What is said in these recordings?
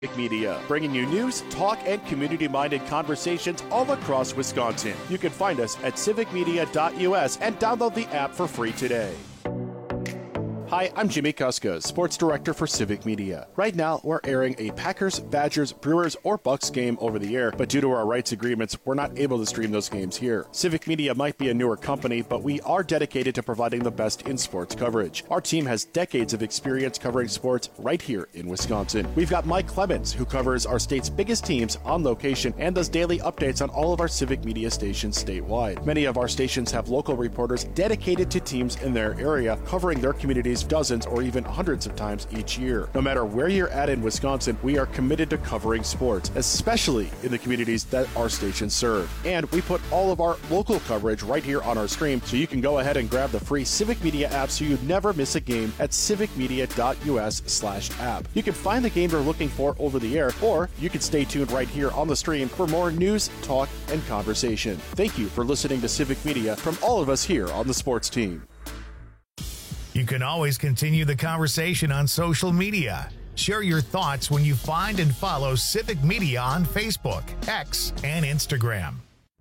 Civic Media, bringing you news, talk, and community-minded conversations all across Wisconsin. You can find us at civicmedia.us and download the app for free today. Hi, I'm Jimmy Kuska, Sports Director for Civic Media. Right now, we're airing a Packers, Badgers, Brewers, or Bucks game over the air, but due to our rights agreements, we're not able to stream those games here. Civic Media might be a newer company, but we are dedicated to providing the best in sports coverage. Our team has decades of experience covering sports right here in Wisconsin. We've got Mike Clemens, who covers our state's biggest teams on location and does daily updates on all of our Civic Media stations statewide. Many of our stations have local reporters dedicated to teams in their area, covering their communities dozens or even hundreds of times each year. No matter where you're at in Wisconsin, we are committed to covering sports, especially in the communities that our stations serve. And we put all of our local coverage right here on our stream, so you can go ahead and grab the free Civic Media app so you never miss a game at civicmedia.us/app. You can find the game you're looking for over the air, or you can stay tuned right here on the stream for more news, talk, and conversation. Thank you for listening to Civic Media from all of us here on the sports team. You can always continue the conversation on social media. Share your thoughts when you find and follow Civic Media on Facebook, X, and Instagram.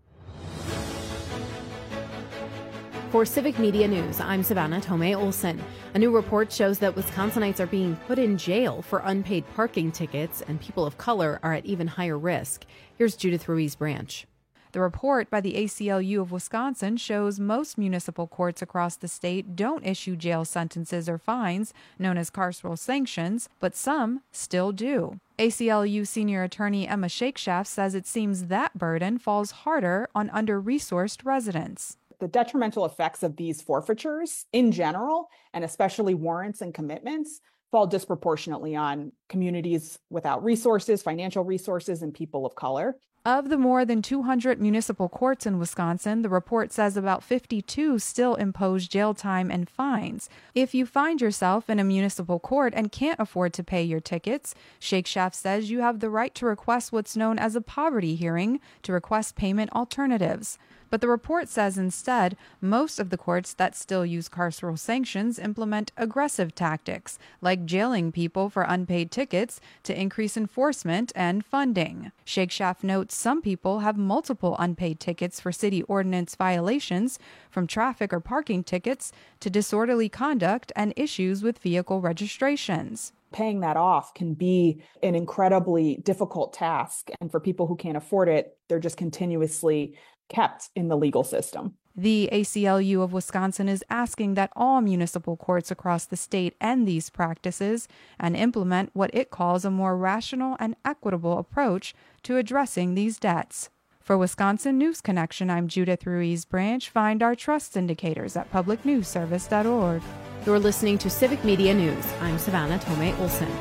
For Civic Media News, I'm Savannah Tomei Olson. A new report shows that Wisconsinites are being put in jail for unpaid parking tickets, and people of color are at even higher risk. Here's Judith Ruiz Branch. The report by the ACLU of Wisconsin shows most municipal courts across the state don't issue jail sentences or fines, known as carceral sanctions, but some still do. ACLU senior attorney Emma Shakeshaft says it seems that burden falls harder on under-resourced residents. The detrimental effects of these forfeitures in general, and especially warrants and commitments, fall disproportionately on communities without resources, financial resources, and people of color. Of the more than 200 municipal courts in Wisconsin, the report says about 52 still impose jail time and fines. If you find yourself in a municipal court and can't afford to pay your tickets, Shakeshaft says you have the right to request what's known as a poverty hearing to request payment alternatives. But the report says instead, most of the courts that still use carceral sanctions implement aggressive tactics, like jailing people for unpaid tickets to increase enforcement and funding. Shakeshaft notes some people have multiple unpaid tickets for city ordinance violations, from traffic or parking tickets to disorderly conduct and issues with vehicle registrations. Paying that off can be an incredibly difficult task. And for people who can't afford it, they're just continuously kept in the legal system. The ACLU of Wisconsin is asking that all municipal courts across the state end these practices and implement what it calls a more rational and equitable approach to addressing these debts. For Wisconsin News Connection, I'm Judith Ruiz Branch. Find our trust indicators at publicnewsservice.org. You're listening to Civic Media News. I'm Savannah Tomei Olson.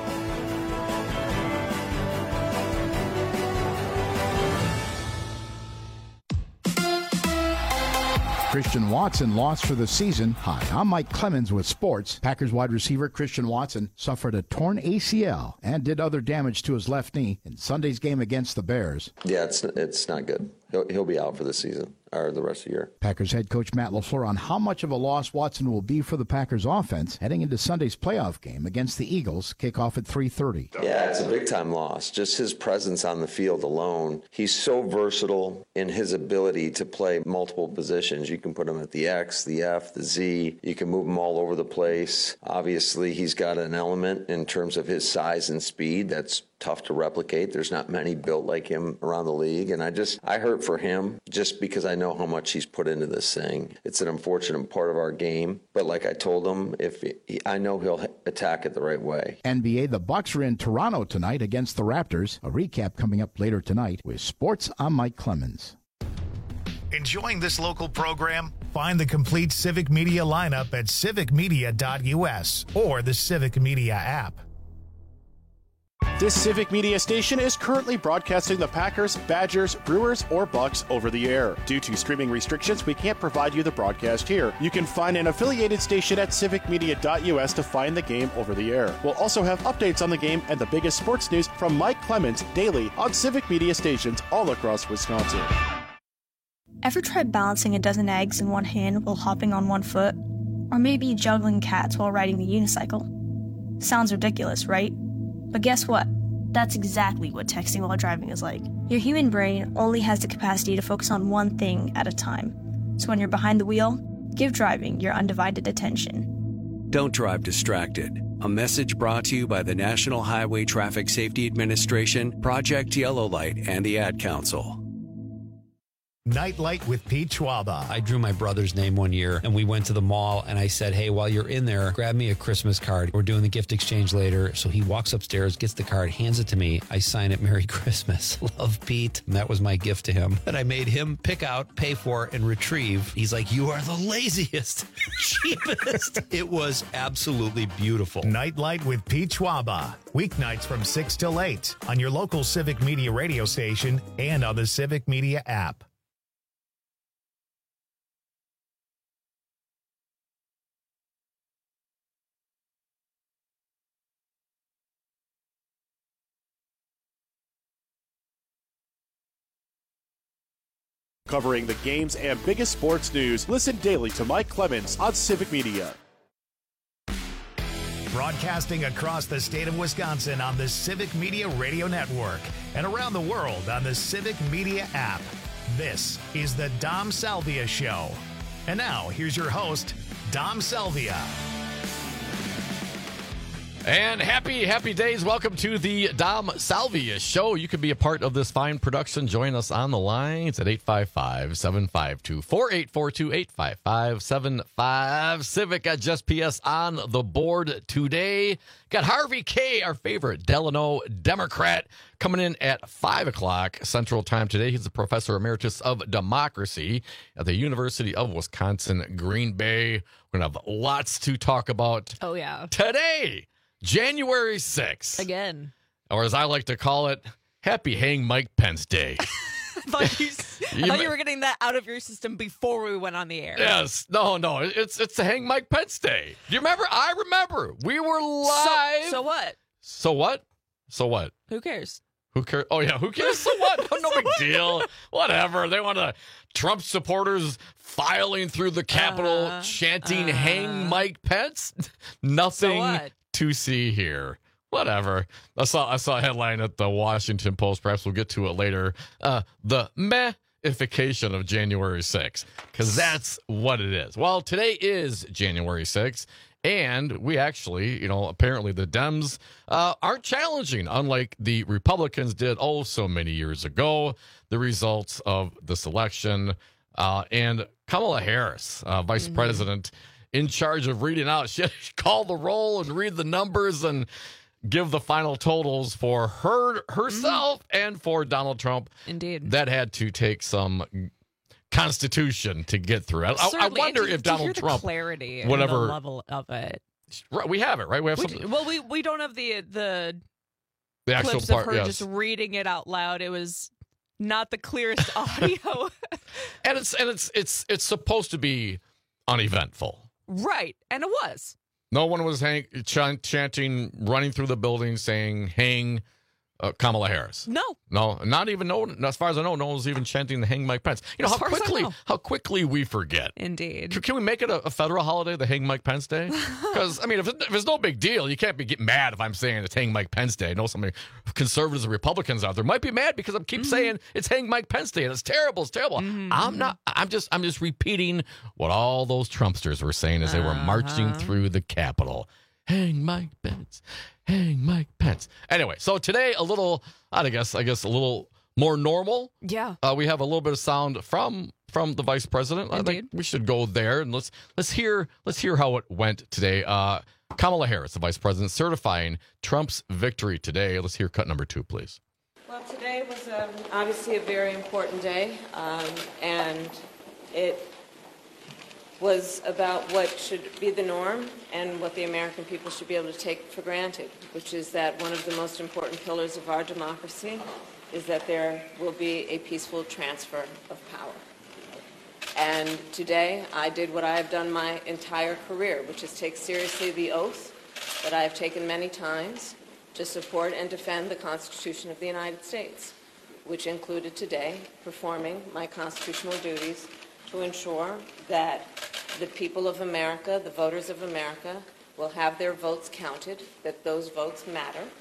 Christian Watson lost for the season. Hi, I'm Mike Clemens with sports. Packers wide receiver Christian Watson suffered a torn ACL and did other damage to his left knee in Sunday's game against the Bears. Yeah, it's not good. He'll be out for the season or the rest of the year. Packers head coach Matt LaFleur on how much of a loss Watson will be for the Packers offense heading into Sunday's playoff game against the Eagles, kickoff at 3:30. Yeah, it's a big-time loss. Just his presence on the field alone. He's so versatile in his ability to play multiple positions. You can put him at the X, the F, the Z. You can move him all over the place. Obviously, he's got an element in terms of his size and speed that's tough to replicate. There's not many built like him around the league. And I hurt for him just because I know how much he's put into this thing. It's an unfortunate part of our game. But like I told him, I know he'll attack it the right way. NBA, the Bucks are in Toronto tonight against the Raptors. A recap coming up later tonight with Sports. I'm Mike Clemens. Enjoying this local program? Find the complete Civic Media lineup at civicmedia.us or the Civic Media app. This Civic Media station is currently broadcasting the Packers, Badgers, Brewers, or Bucks over the air. Due to streaming restrictions, we can't provide you the broadcast here. You can find an affiliated station at civicmedia.us to find the game over the air. We'll also have updates on the game and the biggest sports news from Mike Clemens daily on Civic Media stations all across Wisconsin. Ever tried balancing a dozen eggs in one hand while hopping on one foot? Or maybe juggling cats while riding the unicycle? Sounds ridiculous, right? But guess what? That's exactly what texting while driving is like. Your human brain only has the capacity to focus on one thing at a time. So when you're behind the wheel, give driving your undivided attention. Don't drive distracted. A message brought to you by the National Highway Traffic Safety Administration, Project Yellow Light, and the Ad Council. Nightlight with Pete Schwaba. I drew my brother's name one year, and we went to the mall, and I said, hey, while you're in there, grab me a Christmas card. We're doing the gift exchange later. So he walks upstairs, gets the card, hands it to me. I sign it, Merry Christmas. Love, Pete. And that was my gift to him that I made him pick out, pay for, and retrieve. He's like, you are the laziest, cheapest. It was absolutely beautiful. Nightlight with Pete Schwaba. Weeknights from 6 till 8 on your local Civic Media radio station and on the Civic Media app. Covering the games and biggest sports news, listen daily to Mike Clemens on Civic Media. Broadcasting across the state of Wisconsin on the Civic Media Radio Network and around the world on the Civic Media app. This is the Dom Salvia Show. And now, here's your host, Dom Salvia. And happy days. Welcome to the Dom Salvia Show. You can be a part of this fine production. Join us on the lines at 855-752-4842, 855-75. Civic at Just PS on the board today. Got Harvey K., our favorite Delano Democrat, coming in at 5 o'clock Central Time today. He's a professor emeritus of democracy at the University of Wisconsin, Green Bay. We're going to have lots to talk about today. January 6th. Again. Or as I like to call it, Happy Hang Mike Pence Day. I thought you were getting that out of your system before we went on the air. Yes. No. It's the Hang Mike Pence Day. Do you remember? I remember. We were live. So what? So what? So what? Who cares? Who cares? Oh, yeah. Who cares? So what? No big deal. Whatever. They want to Trump supporters filing through the Capitol chanting Hang Mike Pence. Nothing. So what? To see here. Whatever. I saw a headline at the Washington Post. Perhaps we'll get to it later. The meh-ification of January 6th. Because that's what it is. Well, today is January 6th. And we actually, apparently the Dems aren't challenging, unlike the Republicans did so many years ago, the results of this election. And Kamala Harris, Vice President, in charge of reading out. She call the roll and read the numbers and give the final totals for herself and for Donald Trump. Indeed. That had to take some constitution to get through. I wonder if Donald Trump, the clarity, whatever and the level of it. Right, we have it, right? We have something. Well, we don't have the actual clips part, of her yes. just reading it out loud. It was not the clearest audio. And it's supposed to be uneventful. Right, and it was. No one was chanting, running through the building, saying, hang Kamala Harris. No, not even. No, as far as I know, no one was even chanting the hang Mike Pence. How quickly we forget. Indeed. Can we make it a federal holiday, the Hang Mike Pence Day? Because if it's no big deal, you can't get mad if I'm saying it's Hang Mike Pence Day. I know some conservatives and Republicans out there might be mad because I keep saying it's Hang Mike Pence Day and it's terrible. It's terrible. I'm not. I'm just repeating what all those Trumpsters were saying as they were marching through the Capitol. Hang Mike Pence. Hang Mike Pence. Anyway, so today a little, I guess a little more normal. Yeah. We have a little bit of sound from the vice president. Indeed. I think we should go there and let's hear how it went today. Kamala Harris, the vice president, certifying Trump's victory today. Let's hear cut number 2, please. Well, today was obviously a very important day, and it was about what should be the norm and what the American people should be able to take for granted, which is that one of the most important pillars of our democracy is that there will be a peaceful transfer of power. And today I did what I have done my entire career, which is take seriously the oath that I have taken many times to support and defend the Constitution of the United States, which included today performing my constitutional duties to ensure that the people of America, the voters of America, will have their votes counted, that those votes matter,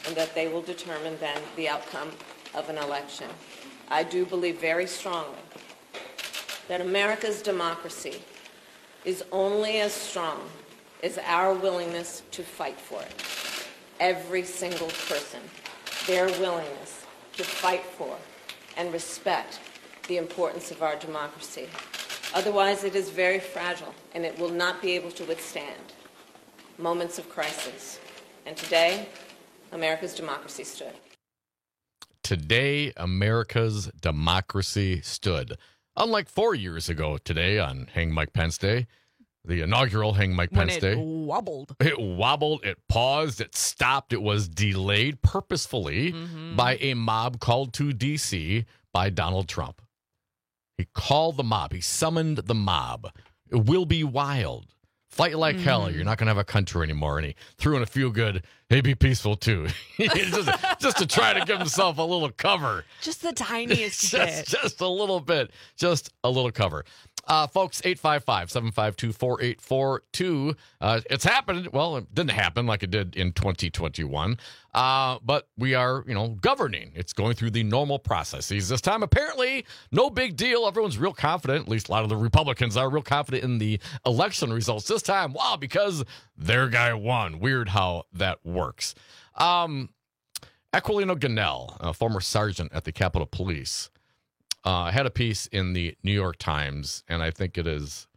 and that they will determine then the outcome of an election. I do believe very strongly that America's democracy is only as strong as our willingness to fight for it. Every single person, their willingness to fight for and respect the importance of our democracy. Otherwise, it is very fragile, and it will not be able to withstand moments of crisis. And today, America's democracy stood. Today, America's democracy stood. Unlike 4 years ago today on Hang Mike Pence Day, the inaugural Hang Mike Pence Day. It wobbled. It wobbled, it paused, it stopped, it was delayed purposefully by a mob called to D.C. by Donald Trump. He called the mob. He summoned the mob. It will be wild. Fight like hell. You're not going to have a country anymore. And he threw in a few good, hey, be peaceful too. just to try to give himself a little cover. Just the tiniest bit. Just a little bit. Just a little cover. Folks, 855-752-4842. It's happened. Well, it didn't happen like it did in 2021. But we are, governing. It's going through the normal processes this time. Apparently, no big deal. Everyone's real confident. At least a lot of the Republicans are real confident in the election results this time. Wow, because their guy won. Weird how that works. Aquilino Gonell, a former sergeant at the Capitol Police, had a piece in the New York Times, and I think it is,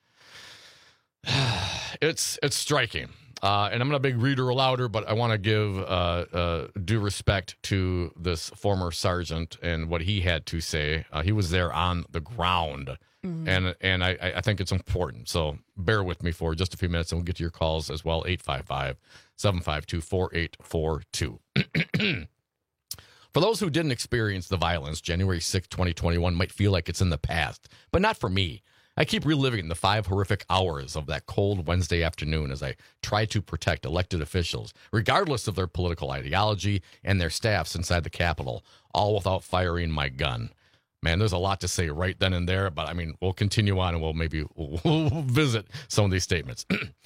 it's striking. And I'm not a big reader louder, but I want to give due respect to this former sergeant and what he had to say. He was there on the ground, and I think it's important. So bear with me for just a few minutes, and we'll get to your calls as well. 855-752-4842. For those who didn't experience the violence, January 6, 2021 might feel like it's in the past, but not for me. I keep reliving the 5 horrific hours of that cold Wednesday afternoon as I try to protect elected officials, regardless of their political ideology and their staffs inside the Capitol, all without firing my gun. Man, there's a lot to say right then and there, but we'll continue on and we'll visit some of these statements.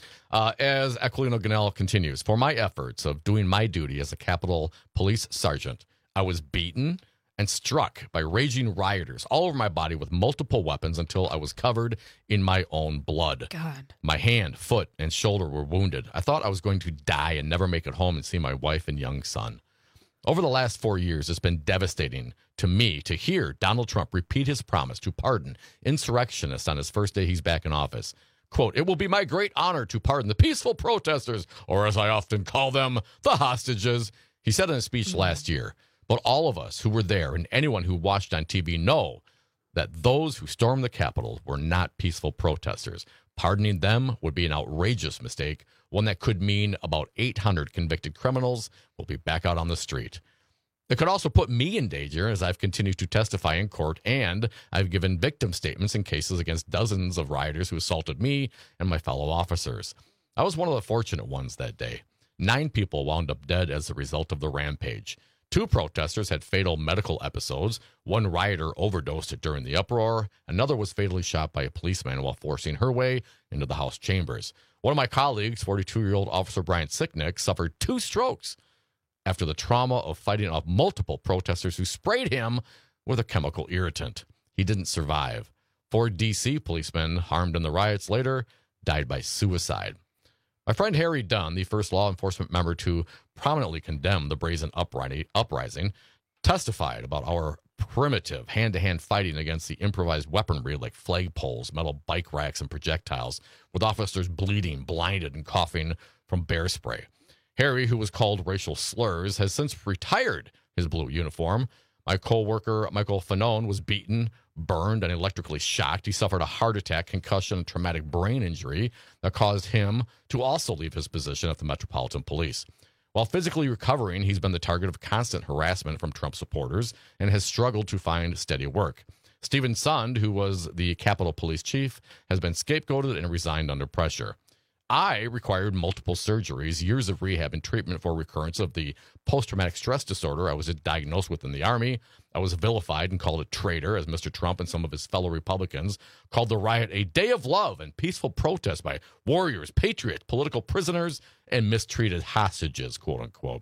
As Aquilino Gonell continues, for my efforts of doing my duty as a Capitol Police sergeant, I was beaten and struck by raging rioters all over my body with multiple weapons until I was covered in my own blood. God. My hand, foot, and shoulder were wounded. I thought I was going to die and never make it home and see my wife and young son. Over the last 4 years, it's been devastating to me to hear Donald Trump repeat his promise to pardon insurrectionists on his first day he's back in office. Quote, "It will be my great honor to pardon the peaceful protesters, or as I often call them, the hostages," he said in a speech last year. But all of us who were there and anyone who watched on TV know that those who stormed the Capitol were not peaceful protesters. Pardoning them would be an outrageous mistake, one that could mean about 800 convicted criminals will be back out on the street. It could also put me in danger as I've continued to testify in court, and I've given victim statements in cases against dozens of rioters who assaulted me and my fellow officers. I was one of the fortunate ones that day. 9 people wound up dead as a result of the rampage. 2 protesters had fatal medical episodes. 1 rioter overdosed during the uproar. Another was fatally shot by a policeman while forcing her way into the House chambers. One of my colleagues, 42-year-old Officer Brian Sicknick, suffered 2 strokes after the trauma of fighting off multiple protesters who sprayed him with a chemical irritant. He didn't survive. 4 D.C. policemen harmed in the riots later died by suicide. My friend Harry Dunn, the first law enforcement member to prominently condemn the brazen uprising, testified about our primitive hand-to-hand fighting against the improvised weaponry like flagpoles, metal bike racks, and projectiles, with officers bleeding, blinded, and coughing from bear spray. Harry, who was called racial slurs, has since retired his blue uniform. My co-worker, Michael Fanone, was beaten, burned, and electrically shocked. He suffered a heart attack, concussion, and traumatic brain injury that caused him to also leave his position at the Metropolitan Police. While physically recovering, he's been the target of constant harassment from Trump supporters and has struggled to find steady work. Stephen Sund, who was the Capitol Police chief, has been scapegoated and resigned under pressure. I required multiple surgeries, years of rehab and treatment for recurrence of the post-traumatic stress disorder I was diagnosed with in the Army. I was vilified and called a traitor, as Mr. Trump and some of his fellow Republicans called the riot a day of love and peaceful protest by warriors, patriots, political prisoners, and mistreated hostages, quote unquote.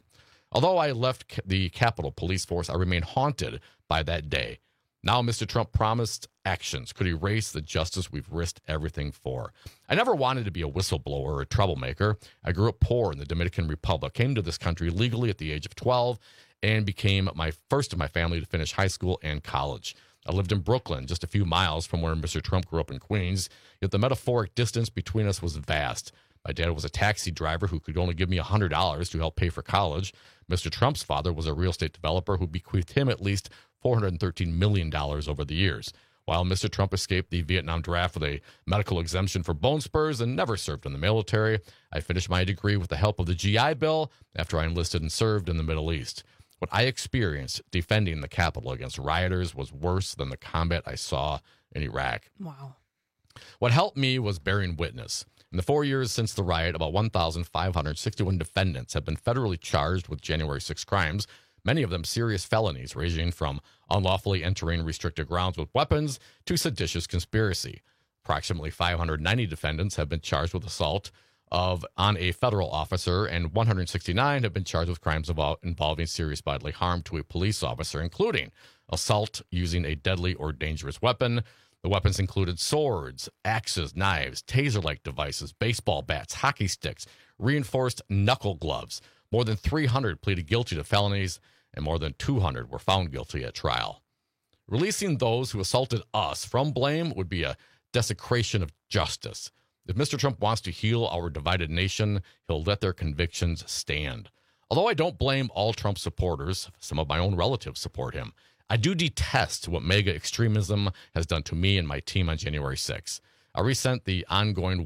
Although I left the Capitol Police Force, I remain haunted by that day. Now Mr. Trump promised actions could erase the justice we've risked everything for. I never wanted to be a whistleblower or a troublemaker. I grew up poor in the Dominican Republic, came to this country legally at the age of 12, and became my first of my family to finish high school and college. I lived in Brooklyn, just a few miles from where Mr. Trump grew up in Queens, yet the metaphoric distance between us was vast. My dad was a taxi driver who could only give me $100 to help pay for college. Mr. Trump's father was a real estate developer who bequeathed him at least $413 million over the years. While Mr. Trump escaped the Vietnam draft with a medical exemption for bone spurs and never served in the military, I finished my degree with the help of the GI Bill after I enlisted and served in the Middle East. What I experienced defending the Capitol against rioters was worse than the combat I saw in Iraq. Wow. What helped me was bearing witness. In the 4 years since the riot, about 1,561 defendants have been federally charged with January 6 crimes, many of them serious felonies ranging from unlawfully entering restricted grounds with weapons to seditious conspiracy. Approximately 590 defendants have been charged with assault on a federal officer, and 169 have been charged with crimes involving serious bodily harm to a police officer, including assault using a deadly or dangerous weapon. The weapons included swords, axes, knives, taser-like devices, baseball bats, hockey sticks, reinforced knuckle gloves. More than 300 pleaded guilty to felonies, and more than 200 were found guilty at trial. Releasing those who assaulted us from blame would be a desecration of justice. If Mr. Trump wants to heal our divided nation, he'll let their convictions stand. Although I don't blame all Trump supporters, some of my own relatives support him. I do detest what MAGA extremism has done to me and my team on January 6th. I resent the ongoing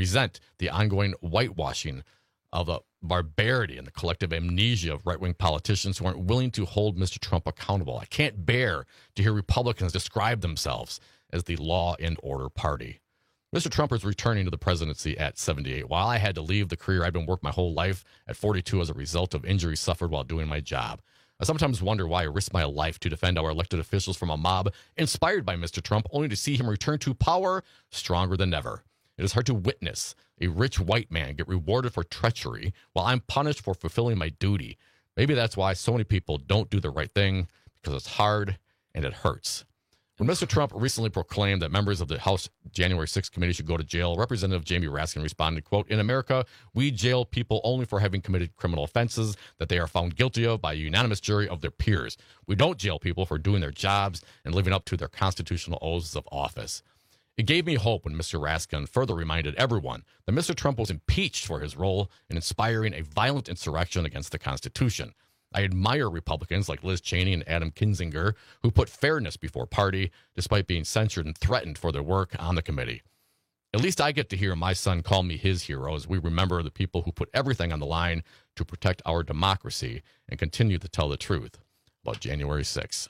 whitewashing of the barbarity and the collective amnesia of right-wing politicians who aren't willing to hold Mr. Trump accountable. I can't bear to hear Republicans describe themselves as the law and order party. Mr. Trump is returning to the presidency at 78. While I had to leave the career I've been working my whole life at 42 as a result of injuries suffered while doing my job, I sometimes wonder why I risked my life to defend our elected officials from a mob inspired by Mr. Trump, only to see him return to power stronger than ever. It is hard to witness a rich white man get rewarded for treachery while I'm punished for fulfilling my duty. Maybe that's why so many people don't do the right thing, because it's hard and it hurts. When Mr. Trump recently proclaimed that members of the House January 6th committee should go to jail, Representative Jamie Raskin responded, quote, "In America, we jail people only for having committed criminal offenses that they are found guilty of by a unanimous jury of their peers. We don't jail people for doing their jobs and living up to their constitutional oaths of office." It gave me hope when Mr. Raskin further reminded everyone that Mr. Trump was impeached for his role in inspiring a violent insurrection against the Constitution. I admire Republicans like Liz Cheney and Adam Kinzinger who put fairness before party despite being censured and threatened for their work on the committee. At least I get to hear my son call me his hero as we remember the people who put everything on the line to protect our democracy and continue to tell the truth about January 6th.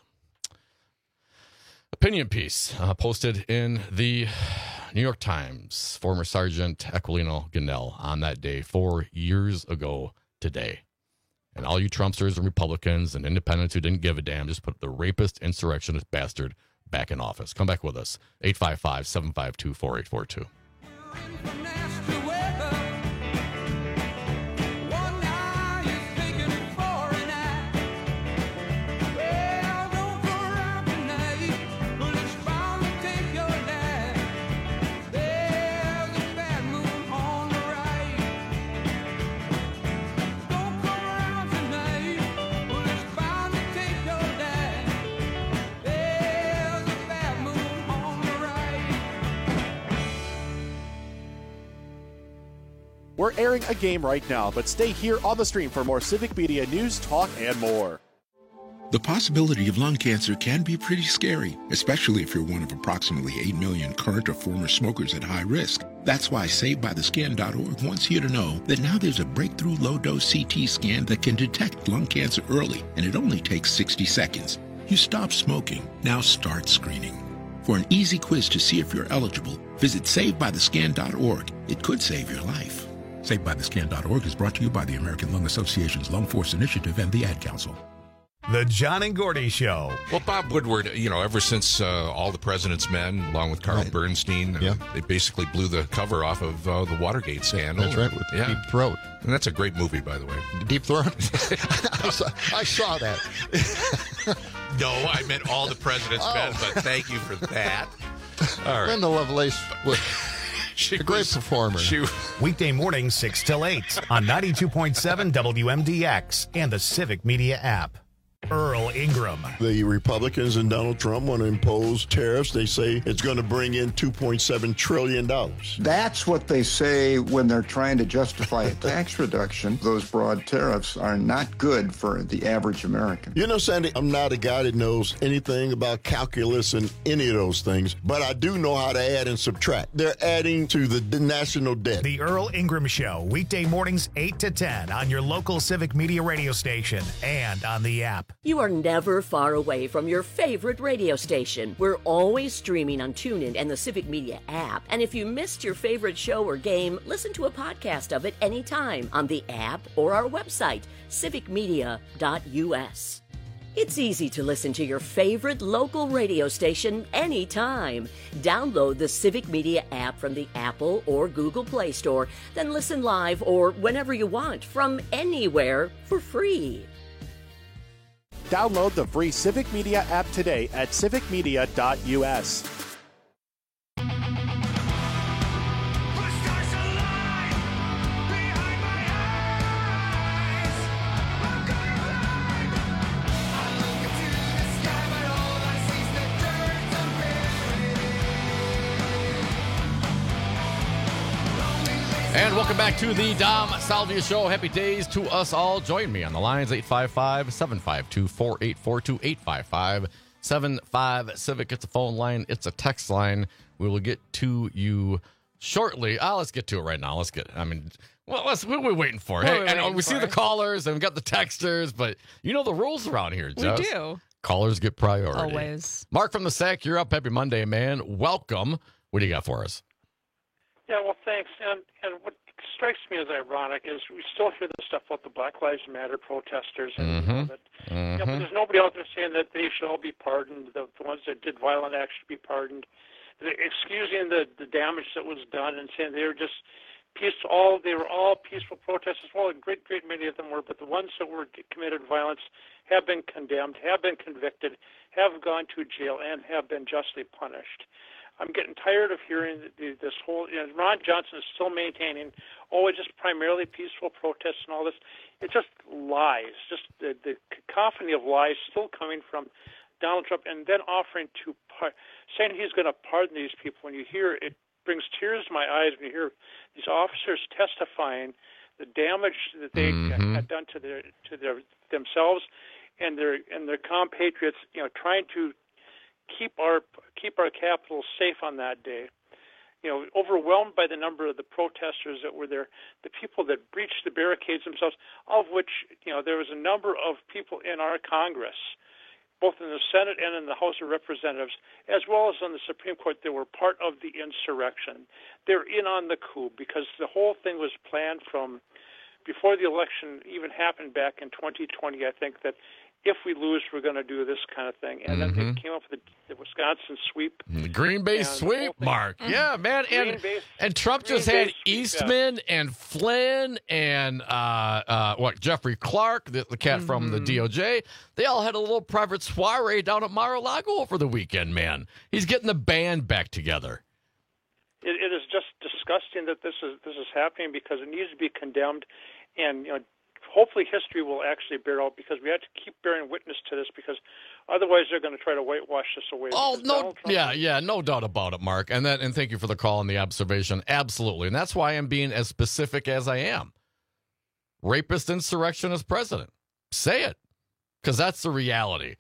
Opinion piece posted in the New York Times, former Sergeant Aquilino Gonell on that day 4 years ago today. And all you Trumpsters and Republicans and independents who didn't give a damn, just put the rapist, insurrectionist bastard back in office. Come back with us. 855-752-4842. We're airing a game right now, but stay here on the stream for more Civic Media news, talk, and more. The possibility of lung cancer can be pretty scary, especially if you're one of approximately 8 million current or former smokers at high risk. That's why SaveByTheScan.org wants you to know that now there's a breakthrough low-dose CT scan that can detect lung cancer early, and it only takes 60 seconds. You stop smoking, now start screening. For an easy quiz to see if you're eligible, visit SaveByTheScan.org. It could save your life. SaveByTheScan.org is brought to you by the American Lung Association's Lung Force Initiative and the Ad Council. The John and Gordy Show. Well, Bob Woodward, ever since All the President's Men, along with Carl Bernstein, they basically blew the cover off of the Watergate scandal. That's right, with Deep Throat. And that's a great movie, by the way. Deep Throat? I saw that. No, I meant All the President's Men, but thank you for that. All right. Linda Lovelace was a great performer. Weekday mornings 6 till 8 on 92.7 WMDX and the Civic Media app. Earl Ingram. The Republicans and Donald Trump want to impose tariffs. They say it's going to bring in $2.7 trillion. That's what they say when they're trying to justify a tax reduction. Those broad tariffs are not good for the average American. You know, Sandy, I'm not a guy that knows anything about calculus and any of those things, but I do know how to add and subtract. They're adding to the national debt. The Earl Ingram Show, weekday mornings 8 to 10 on your local Civic Media radio station and on the app. You are never far away from your favorite radio station. We're always streaming on TuneIn and the Civic Media app. And if you missed your favorite show or game, listen to a podcast of it anytime on the app or our website, civicmedia.us. It's easy to listen to your favorite local radio station anytime. Download the Civic Media app from the Apple or Google Play Store, then listen live or whenever you want from anywhere for free. Download the free Civic Media app today at civicmedia.us. And welcome back to the Dom Salvia Show. Happy days to us all. Join me on the lines, 855-752-4842, 855-75-CIVIC. It's a phone line. It's a text line. We will get to you shortly. Let's get to it right now. What are we waiting for? We see the callers and we got the texters, but you know the rules around here, Jess. We do. Callers get priority. Always. Mark from the SAC, you're up. Happy Monday, man. Welcome. What do you got for us? Yeah, well, thanks. And what strikes me as ironic is we still hear this stuff about the Black Lives Matter protesters, and but there's nobody out there saying that they should all be pardoned. The ones that did violent acts should be pardoned. They're excusing the damage that was done and saying they were just peaceful. They were all peaceful protesters. Well, a great many of them were, but the ones that were committed violence have been condemned, have been convicted, have gone to jail, and have been justly punished. I'm getting tired of hearing this whole. Ron Johnson is still maintaining, it's just primarily peaceful protests and all this. It's just lies, just the cacophony of lies still coming from Donald Trump, and then offering to saying he's going to pardon these people. When you hear it, brings tears to my eyes when you hear these officers testifying the damage that they had done to themselves and their compatriots. Trying to keep our capital safe on that day. Overwhelmed by the number of the protesters that were there, the people that breached the barricades themselves, of which there was a number of people in our Congress, both in the Senate and in the House of Representatives, as well as on the Supreme Court, that were part of the insurrection. They're in on the coup because the whole thing was planned from before the election even happened back in 2020, I think, that if we lose, we're going to do this kind of thing. And then they came up with the Wisconsin sweep. The Green Bay sweep, Mark. Yeah, man. And Trump just had Eastman and Flynn and Jeffrey Clark, the cat from the DOJ. They all had a little private soiree down at Mar-a-Lago over the weekend, man. He's getting the band back together. It is just disgusting that this is happening because it needs to be condemned. And, hopefully history will actually bear out because we have to keep bearing witness to this because otherwise they're going to try to whitewash this away. Oh, no. Yeah, no doubt about it, Mark. And thank you for the call and the observation. Absolutely. And that's why I'm being as specific as I am. Rapist, insurrectionist president. Say it. Because that's the reality.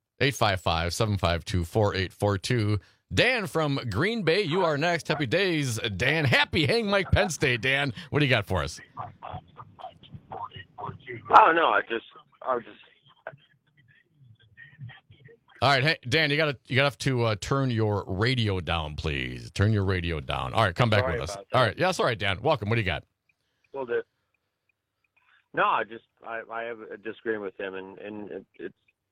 855-752-4842. Dan from Green Bay, you are next. Happy days, Dan. Happy Hang Mike Pence Day, Dan. What do you got for us? Oh no, I was just. All right, hey Dan, you gotta have to turn your radio down, please. Turn your radio down. All right, come back with us. All right, yeah, that's all right, Dan. Welcome. What do you got? Well, no, I have a disagreement with him, and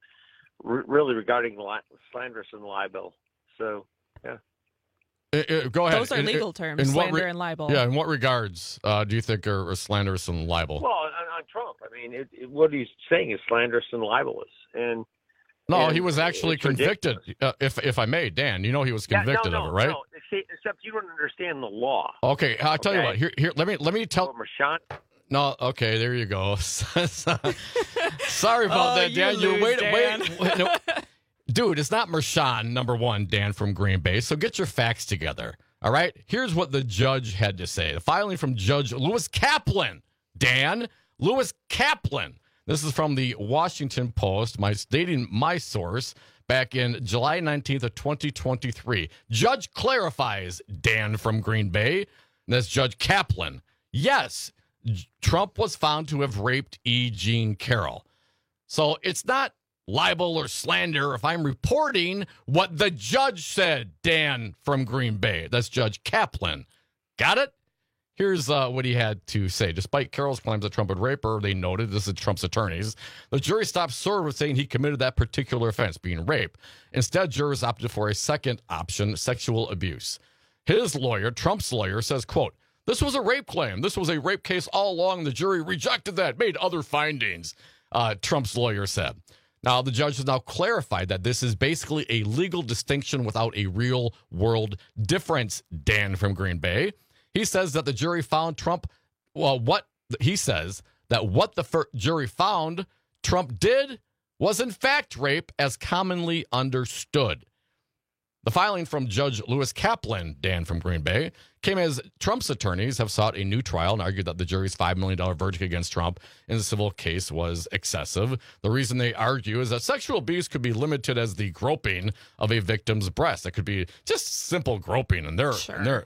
really regarding slanderous and libel. So, yeah. Go ahead. Those are legal terms, slander and libel. Yeah, in what regards do you think are slanderous and libel? Well, on Trump, I mean, what he's saying is slanderous and libelous. No, he was actually convicted. If I may, Dan, you know he was convicted of it, right? No, except you don't understand the law. Okay, I'll tell you what. Here, let me tell. Mershon? No, okay, there you go. Sorry about that, Dan. Wait. No. Dude, it's not Mershon, number one, Dan from Green Bay. So get your facts together. All right? Here's what the judge had to say. The filing from Judge Lewis Kaplan. Dan, Lewis Kaplan. This is from the Washington Post, stating my source back in July 19th of 2023. Judge clarifies, Dan from Green Bay. That's Judge Kaplan. Yes, Trump was found to have raped E. Jean Carroll. So it's not libel or slander if I'm reporting what the judge said, Dan from Green Bay. That's Judge Kaplan. Got it? Here's what he had to say. Despite Carroll's claims that Trump would rape her, they noted, this is Trump's attorneys, the jury stopped short of saying he committed that particular offense, being rape. Instead, jurors opted for a second option, sexual abuse. His lawyer, Trump's lawyer, says, quote, this was a rape claim. This was a rape case all along. The jury rejected that, made other findings, Trump's lawyer said. Now, the judge has now clarified that this is basically a legal distinction without a real-world difference, Dan from Green Bay. He says that the jury found Trump, what the jury found Trump did was in fact rape as commonly understood. The filing from Judge Lewis Kaplan, Dan from Green Bay, came as Trump's attorneys have sought a new trial and argued that the jury's $5 million verdict against Trump in the civil case was excessive. The reason they argue is that sexual abuse could be limited as the groping of a victim's breast. It could be just simple groping in their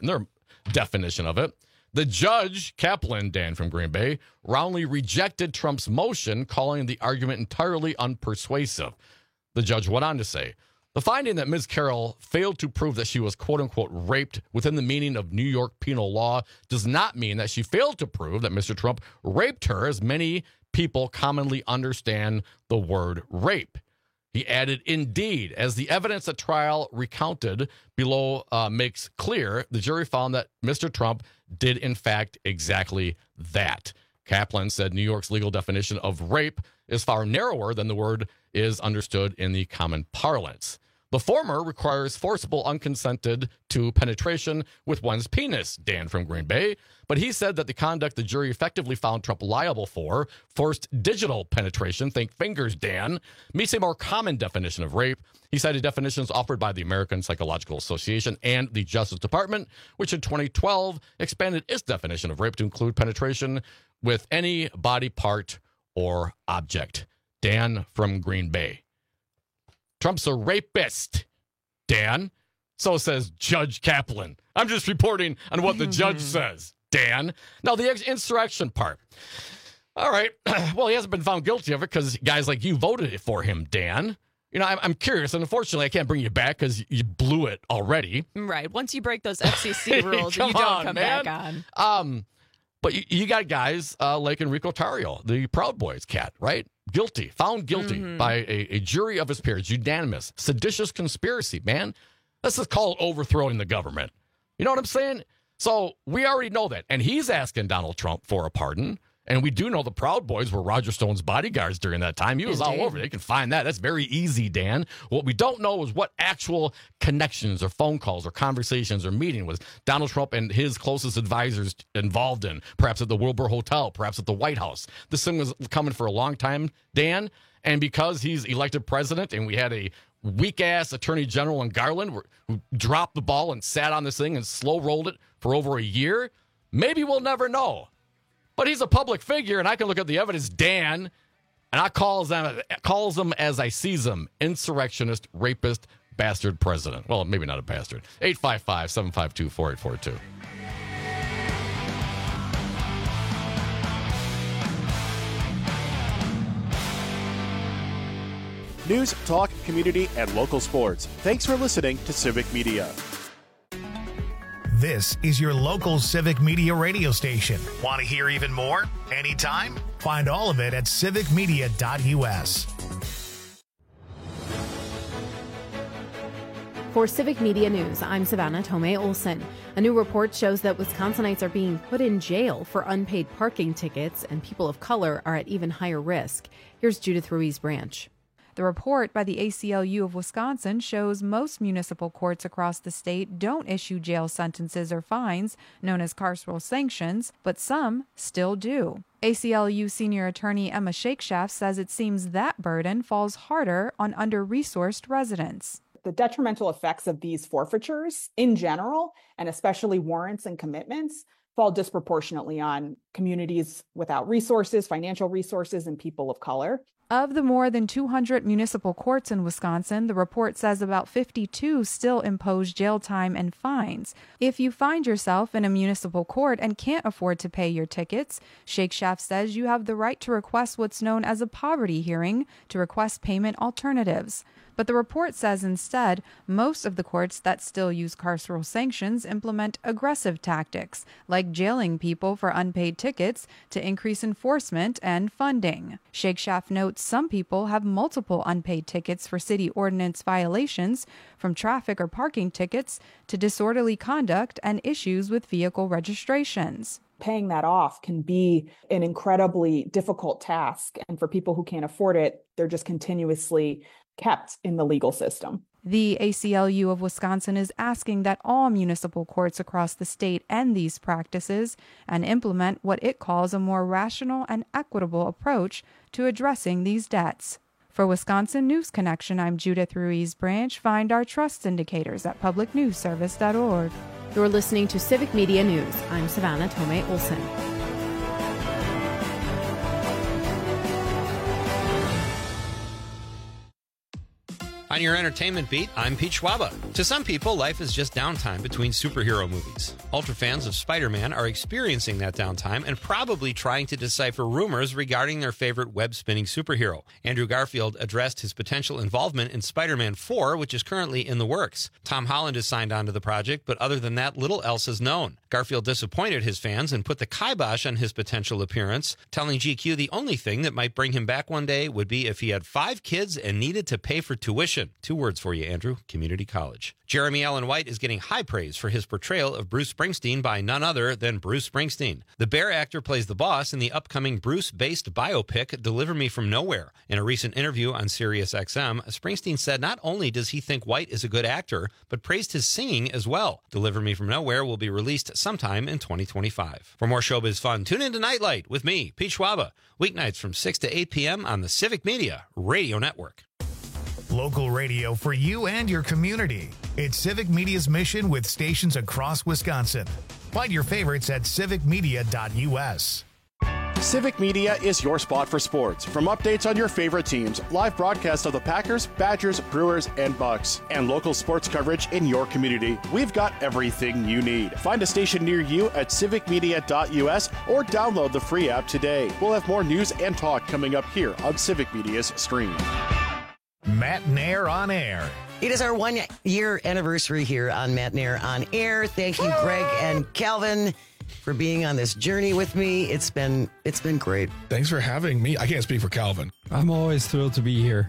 definition of it. The judge, Kaplan, Dan from Green Bay, roundly rejected Trump's motion, calling the argument entirely unpersuasive. The judge went on to say, the finding that Ms. Carroll failed to prove that she was quote-unquote raped within the meaning of New York penal law does not mean that she failed to prove that Mr. Trump raped her, as many people commonly understand the word rape. He added, indeed, as the evidence at trial recounted below makes clear, the jury found that Mr. Trump did, in fact, exactly that. Kaplan said New York's legal definition of rape is far narrower than the word is understood in the common parlance. The former requires forcible, unconsented to penetration with one's penis, Dan from Green Bay. But he said that the conduct the jury effectively found Trump liable for, forced digital penetration, think fingers, Dan, meets a more common definition of rape. He cited definitions offered by the American Psychological Association and the Justice Department, which in 2012 expanded its definition of rape to include penetration with any body part or object. Dan from Green Bay. Trump's a rapist, Dan. So says Judge Kaplan. I'm just reporting on what the judge says, Dan. Now, the insurrection part. All right. Well, he hasn't been found guilty of it because guys like you voted for him, Dan. You know, I'm curious, and unfortunately, I can't bring you back because you blew it already. Right. Once you break those FCC rules, you don't come back on. But you got guys like Enrico Tarrio, the Proud Boys cat, right? Guilty, found guilty by a jury of his peers, unanimous, seditious conspiracy, man. This is called overthrowing the government. You know what I'm saying? So we already know that. And he's asking Donald Trump for a pardon. And we do know the Proud Boys were Roger Stone's bodyguards during that time. He was all over. They can find that. That's very easy, Dan. What we don't know is what actual connections or phone calls or conversations or meeting was Donald Trump and his closest advisors involved in, perhaps at the Wilbur Hotel, perhaps at the White House. This thing was coming for a long time, Dan. And because he's elected president and we had a weak-ass attorney general in Garland who dropped the ball and sat on this thing and slow-rolled it for over a year, maybe we'll never know. But he's a public figure, and I can look at the evidence, Dan, and I calls them as I sees them, insurrectionist, rapist, bastard president. Well, maybe not a bastard. 855-752-4842. News, talk, community, and local sports. Thanks for listening to Civic Media. This is your local Civic Media radio station. Want to hear even more? Anytime? Find all of it at civicmedia.us. For Civic Media News, I'm Savannah Tomei Olson. A new report shows that Wisconsinites are being put in jail for unpaid parking tickets, and people of color are at even higher risk. Here's Judith Ruiz Branch. The report by the ACLU of Wisconsin shows most municipal courts across the state don't issue jail sentences or fines, known as carceral sanctions, but some still do. ACLU senior attorney Emma Shakeshaft says it seems that burden falls harder on under-resourced residents. The detrimental effects of these forfeitures in general, and especially warrants and commitments, fall disproportionately on communities without resources, financial resources, and people of color. Of the more than 200 municipal courts in Wisconsin, the report says about 52 still impose jail time and fines. If you find yourself in a municipal court and can't afford to pay your tickets, Shakeshaft says you have the right to request what's known as a poverty hearing to request payment alternatives. But the report says instead, most of the courts that still use carceral sanctions implement aggressive tactics, like jailing people for unpaid tickets to increase enforcement and funding. Shakeshaft notes some people have multiple unpaid tickets for city ordinance violations, from traffic or parking tickets to disorderly conduct and issues with vehicle registrations. Paying that off can be an incredibly difficult task. And for people who can't afford it, they're just continuously kept in the legal system. The ACLU of Wisconsin is asking that all municipal courts across the state end these practices and implement what it calls a more rational and equitable approach to addressing these debts. For Wisconsin News Connection, I'm Judith Ruiz Branch. Find our trust indicators at publicnewsservice.org. You're listening to Civic Media News. I'm Savannah Tomei Olson. On your entertainment beat, I'm Pete Schwaba. To some people, life is just downtime between superhero movies. Ultra fans of Spider-Man are experiencing that downtime and probably trying to decipher rumors regarding their favorite web-spinning superhero. Andrew Garfield addressed his potential involvement in Spider-Man 4, which is currently in the works. Tom Holland is signed on to the project, but other than that, little else is known. Garfield disappointed his fans and put the kibosh on his potential appearance, telling GQ the only thing that might bring him back one day would be if he had 5 kids and needed to pay for tuition. 2 words for you, Andrew: community college. Jeremy Allen White is getting high praise for his portrayal of Bruce Springsteen by none other than Bruce Springsteen. The Bear actor plays the boss in the upcoming Bruce-based biopic Deliver Me From Nowhere. In a recent interview on SiriusXM, Springsteen said not only does he think White is a good actor, but praised his singing as well. Deliver Me From Nowhere will be released sometime in 2025. For more showbiz fun, tune into Nightlight with me, Pete Schwaba, weeknights from 6 to 8 p.m. on the Civic Media Radio Network. Local radio for you and your community. It's Civic Media's mission with stations across Wisconsin. Find your favorites at civicmedia.us. Civic Media is your spot for sports. From updates on your favorite teams, live broadcasts of the Packers, Badgers, Brewers, and Bucks, and local sports coverage in your community, we've got everything you need. Find a station near you at civicmedia.us or download the free app today. We'll have more news and talk coming up here on Civic Media's stream. Matt Nair on Air. It is our 1-year anniversary here on Matt Nair on Air. Thank you, Greg and Calvin, for being on this journey with me. It's been great. Thanks for having me. I can't speak for Calvin. I'm always thrilled to be here.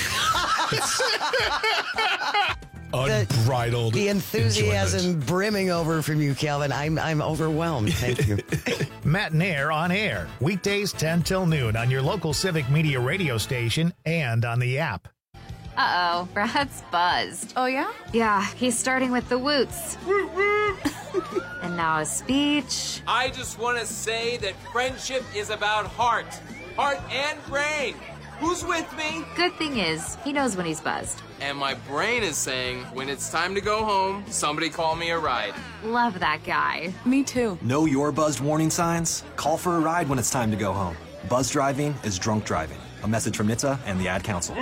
Unbridled. The enthusiasm enjoyment. brimming over from you, Calvin. I'm overwhelmed. Thank you. Matt Nair on Air. Weekdays 10 till noon on your local Civic Media radio station and on the app. Uh-oh, Brad's buzzed. Oh, yeah? Yeah, he's starting with the woots. And now a speech. I just want to say that friendship is about heart and brain. Who's with me? Good thing is, he knows when he's buzzed. And my brain is saying, when it's time to go home, somebody call me a ride. Love that guy. Me too. Know your buzzed warning signs? Call for a ride when it's time to go home. Buzz driving is drunk driving. A message from NHTSA and the Ad Council.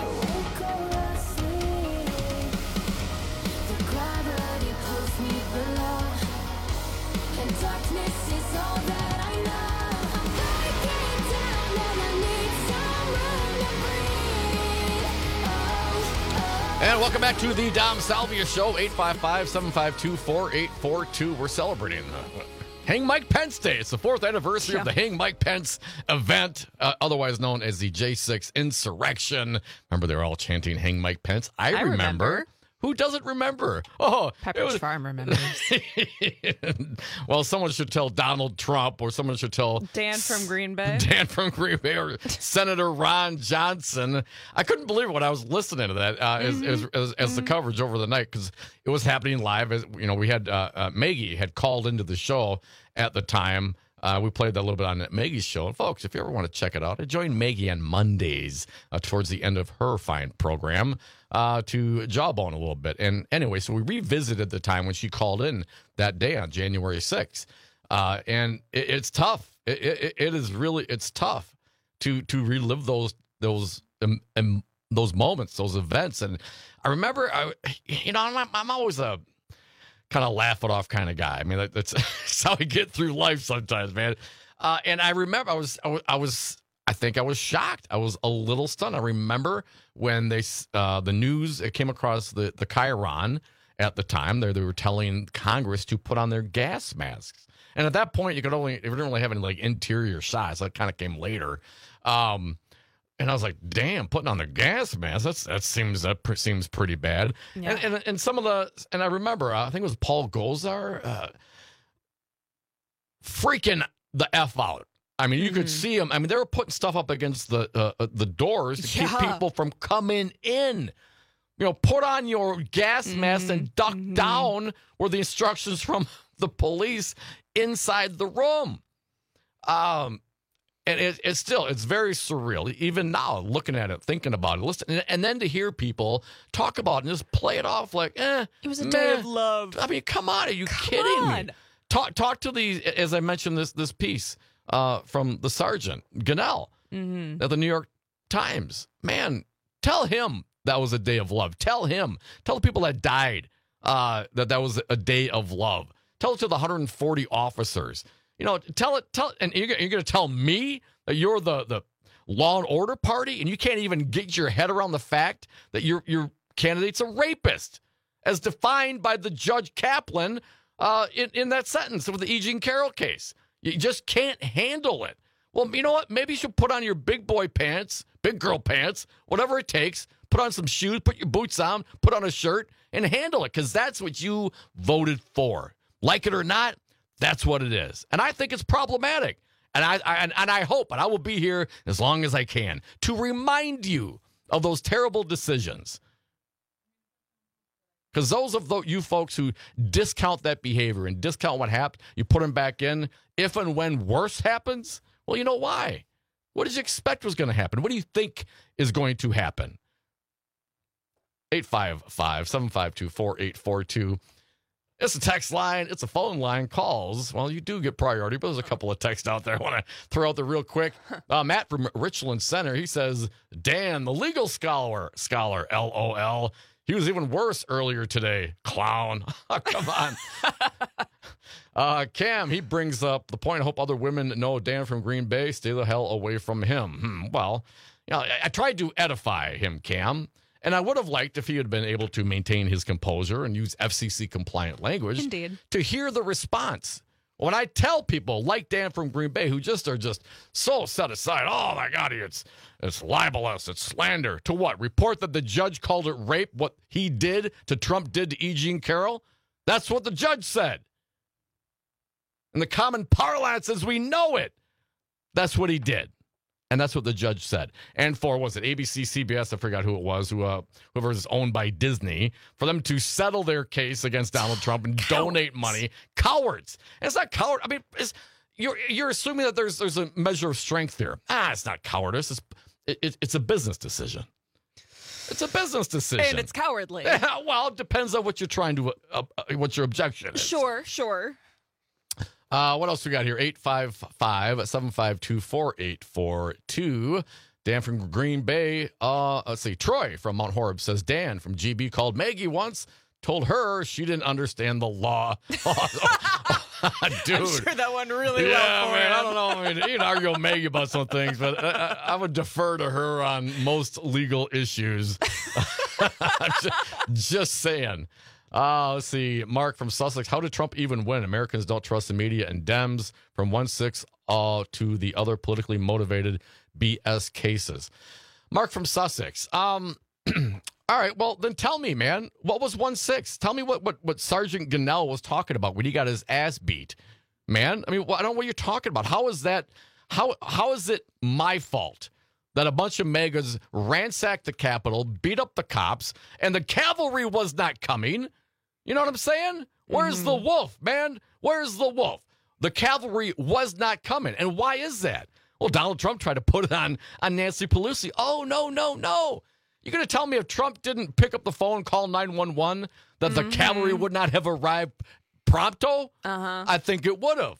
Gravity pulls me below. And welcome back to the Dom Salvia Show, 855-752-4842. We're celebrating Hang Mike Pence Day. It's the 4th anniversary of the Hang Mike Pence event, otherwise known as the J6 insurrection. Remember, they were all chanting Hang Mike Pence. I remember. Who doesn't remember? Oh, Pepperidge Farm remembers. Well, someone should tell Donald Trump, or someone should tell Dan from Green Bay. Dan from Green Bay, or Senator Ron Johnson. I couldn't believe it when I was listening to that as the coverage over the night, because it was happening live. As you know, we had Maggie had called into the show at the time. We played that a little bit on Maggie's show. And folks, if you ever want to check it out, I joined Maggie on Mondays towards the end of her fine program to jawbone a little bit. And anyway, so we revisited the time when she called in that day on January 6th. And it's tough. It is really, it's tough to relive those moments, those events. And I remember, I'm always a kind of laugh it off kind of guy. I mean, that's how I get through life sometimes, man. And I remember I think I was shocked. I was a little stunned. I remember when the news, it came across the Chiron at the time. They were telling Congress to put on their gas masks. And at that point, you didn't really have any like interior shots. That kind of came later. And I was like, damn, putting on the gas mask, that seems pretty bad. Yeah. And some of and I remember, I think it was Paul Gosar, freaking the F out. I mean, you could see them. I mean, they were putting stuff up against the doors to keep people from coming in. You know, put on your gas mask and duck down were the instructions from the police inside the room. And it's very surreal, even now, looking at it, thinking about it, listening, and then to hear people talk about it and just play it off like, it was a day of love. I mean, come on, are you kidding me? Talk to these, as I mentioned, this piece from the Sergeant, Gunnell, at the New York Times. Man, tell him that was a day of love. Tell the people that died that was a day of love. Tell it to the 140 officers. You know, tell and you're going to tell me that you're the law and order party, and you can't even get your head around the fact that your candidate's a rapist, as defined by the Judge Kaplan in that sentence with the E. Jean Carroll case. You just can't handle it. Well, you know what? Maybe you should put on your big boy pants, big girl pants, whatever it takes. Put on some shoes, put your boots on, put on a shirt, and handle it, because that's what you voted for. Like it or not, that's what it is. And I think it's problematic. And I hope, and I will be here as long as I can, to remind you of those terrible decisions. Because those of you folks who discount that behavior and discount what happened, you put them back in, if and when worse happens, well, you know why? What did you expect was going to happen? What do you think is going to happen? 855-752-4842. It's a text line. It's a phone line. Calls, well, you do get priority, but there's a couple of texts out there I want to throw out there real quick. Matt from Richland Center, he says, Dan, the legal scholar, LOL. He was even worse earlier today. Clown. Oh, come on. Cam, he brings up the point. I hope other women know Dan from Green Bay. Stay the hell away from him. Well, you know, I tried to edify him, Cam. And I would have liked if he had been able to maintain his composure and use FCC-compliant language. Indeed. To hear the response. When I tell people like Dan from Green Bay who are just so set aside, oh, my God, it's libelous, it's slander. To what? Report that the judge called it rape, what he did to Trump did to E. Jean Carroll? That's what the judge said. In the common parlance as we know it, that's what he did. And that's what the judge said. And for, was it ABC, CBS, I forgot who it was, whoever is owned by Disney, for them to settle their case against Donald Trump and donate money. Cowards. And it's not coward. I mean, you're assuming that there's a measure of strength here. It's not cowardice. It's a business decision. It's a business decision. And it's cowardly. Yeah, well, it depends on what you're trying to, what your objection is. Sure. What else we got here? 855-752-4842. Dan from Green Bay. Let's see. Troy from Mount Horeb says, Dan from GB called Maggie once, told her she didn't understand the law. Dude. I'm sure that went really well for man, him. I don't know. I mean, you can argue with Maggie about some things, but I would defer to her on most legal issues. just saying. Let's see. Mark from Sussex. How did Trump even win? Americans don't trust the media and Dems from 1-6 to the other politically motivated BS cases. Mark from Sussex. All right. Well, then tell me, man, what was 1-6? Tell me what Sergeant Gonell was talking about when he got his ass beat, man. I mean, I don't know what you're talking about. How is that? How is it my fault that a bunch of MAGAs ransacked the Capitol, beat up the cops, and the cavalry was not coming? You know what I'm saying? Where's the wolf, man? Where's the wolf? The cavalry was not coming. And why is that? Well, Donald Trump tried to put it on Nancy Pelosi. Oh, no. You're going to tell me if Trump didn't pick up the phone, call 911, that the cavalry would not have arrived pronto? I think it would have.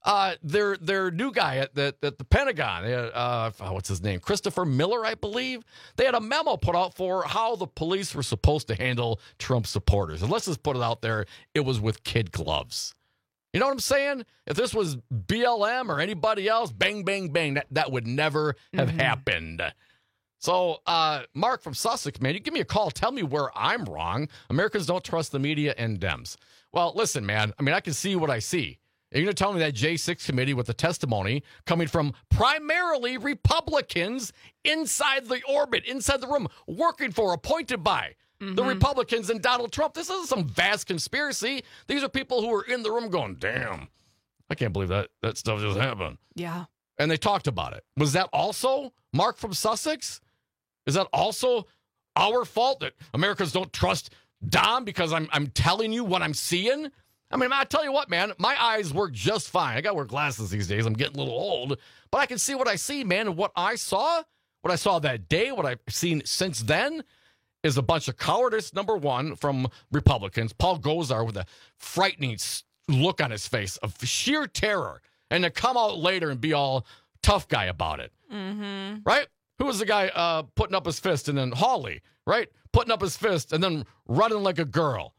Their new guy at the Pentagon, what's his name? Christopher Miller, I believe. They had a memo put out for how the police were supposed to handle Trump supporters. And let's just put it out there, it was with kid gloves. You know what I'm saying? If this was BLM or anybody else, bang, bang, bang, that would never have happened. So, Mark from Sussex, man, you give me a call. Tell me where I'm wrong. Americans don't trust the media and Dems. Well, listen, man, I mean, I can see what I see. You're going to tell me that J6 committee with the testimony coming from primarily Republicans inside the orbit, inside the room, working for, appointed by the Republicans and Donald Trump. This isn't some vast conspiracy. These are people who are in the room going, damn, I can't believe that stuff just happened. Yeah. And they talked about it. Was that also Mark from Sussex? Is that also our fault that Americans don't trust Dom because I'm telling you what I'm seeing? I mean, I tell you what, man, my eyes work just fine. I got to wear glasses these days. I'm getting a little old, but I can see what I see, man. And what I saw that day, what I've seen since then is a bunch of cowardice, number one, from Republicans. Paul Gosar with a frightening look on his face of sheer terror, and to come out later and be all tough guy about it. Right? Who was the guy putting up his fist? And then Hawley, right? Putting up his fist and then running like a girl.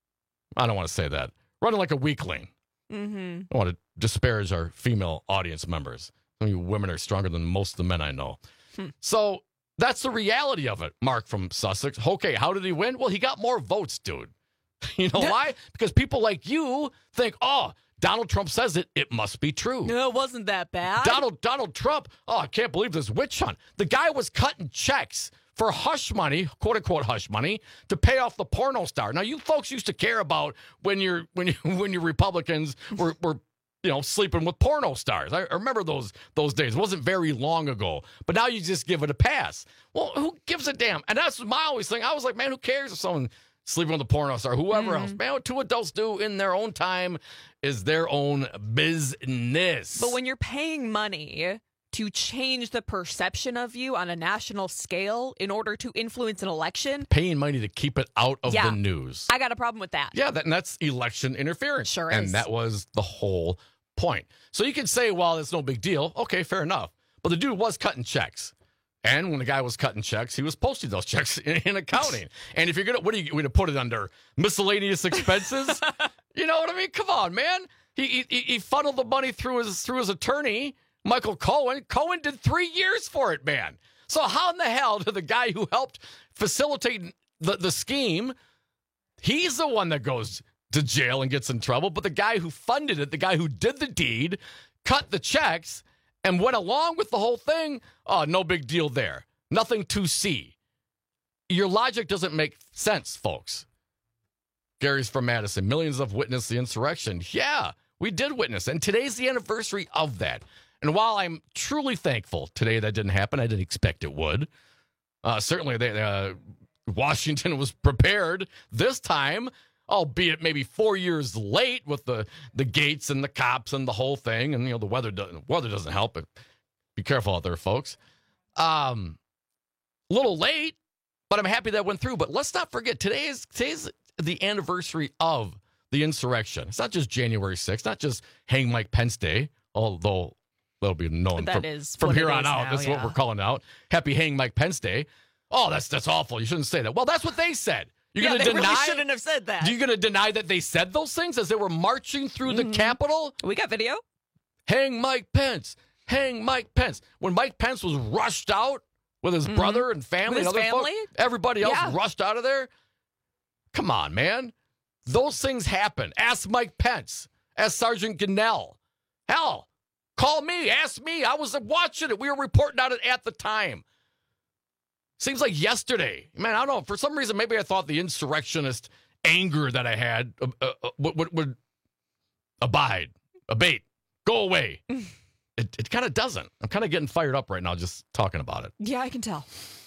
I don't want to say that. Running like a weakling. I don't want to disparage our female audience members. Some of you women are stronger than most of the men I know. So that's the reality of it, Mark from Sussex. Okay, how did he win? Well, he got more votes, dude. You know why? Because people like you think, oh, Donald Trump says it must be true. No, it wasn't that bad. Donald Trump, oh, I can't believe this witch hunt. The guy was cutting checks for hush money, quote unquote hush money, to pay off the porno star. Now, you folks used to care about when your Republicans were sleeping with porno stars. I remember those days. It wasn't very long ago. But now you just give it a pass. Well, who gives a damn? And that's my always thing. I was like, man, who cares if someone sleeping with a porno star, whoever else? Man, what two adults do in their own time is their own business. But when you're paying money to change the perception of you on a national scale in order to influence an election, paying money to keep it out of the news, I got a problem with that. Yeah, and that's election interference. Sure and is. That was the whole point. So you can say, well, it's no big deal. Okay, fair enough. But the dude was cutting checks. And when the guy was cutting checks, he was posting those checks in accounting. And if you're going to put it under miscellaneous expenses? You know what I mean? Come on, man. He funneled the money through his attorney, Michael Cohen. Cohen did 3 years for it, man. So how in the hell did the guy who helped facilitate the scheme, he's the one that goes to jail and gets in trouble, but the guy who funded it, the guy who did the deed, cut the checks, and went along with the whole thing, oh, no big deal there. Nothing to see. Your logic doesn't make sense, folks. Gary's from Madison. Millions have witnessed the insurrection. Yeah, we did witness, and today's the anniversary of that. And while I'm truly thankful today that didn't happen, I didn't expect it would. Certainly, Washington was prepared this time, albeit maybe 4 years late with the gates and the cops and the whole thing. And, the weather doesn't help. But be careful out there, folks. A little late, but I'm happy that went through. But let's not forget, today's the anniversary of the insurrection. It's not just January 6th, not just Hang Mike Pence Day, although that'll be known from here on out. That's what we're calling out. Happy Hang Mike Pence Day. Oh, that's awful. You shouldn't say that. Well, that's what they said. You're going to deny? Really shouldn't have said that. You're going to deny that they said those things as they were marching through the Capitol? We got video. Hang Mike Pence. Hang Mike Pence. When Mike Pence was rushed out with his brother and family. With his and other family? folks. Everybody else rushed out of there. Come on, man. Those things happen. Ask Mike Pence. Ask Sergeant Gonell. Hell, call me. Ask me. I was watching it. We were reporting on it at the time. Seems like yesterday. Man, I don't know. For some reason, maybe I thought the insurrectionist anger that I had would abate, go away. It kind of doesn't. I'm kind of getting fired up right now just talking about it. Yeah, I can tell.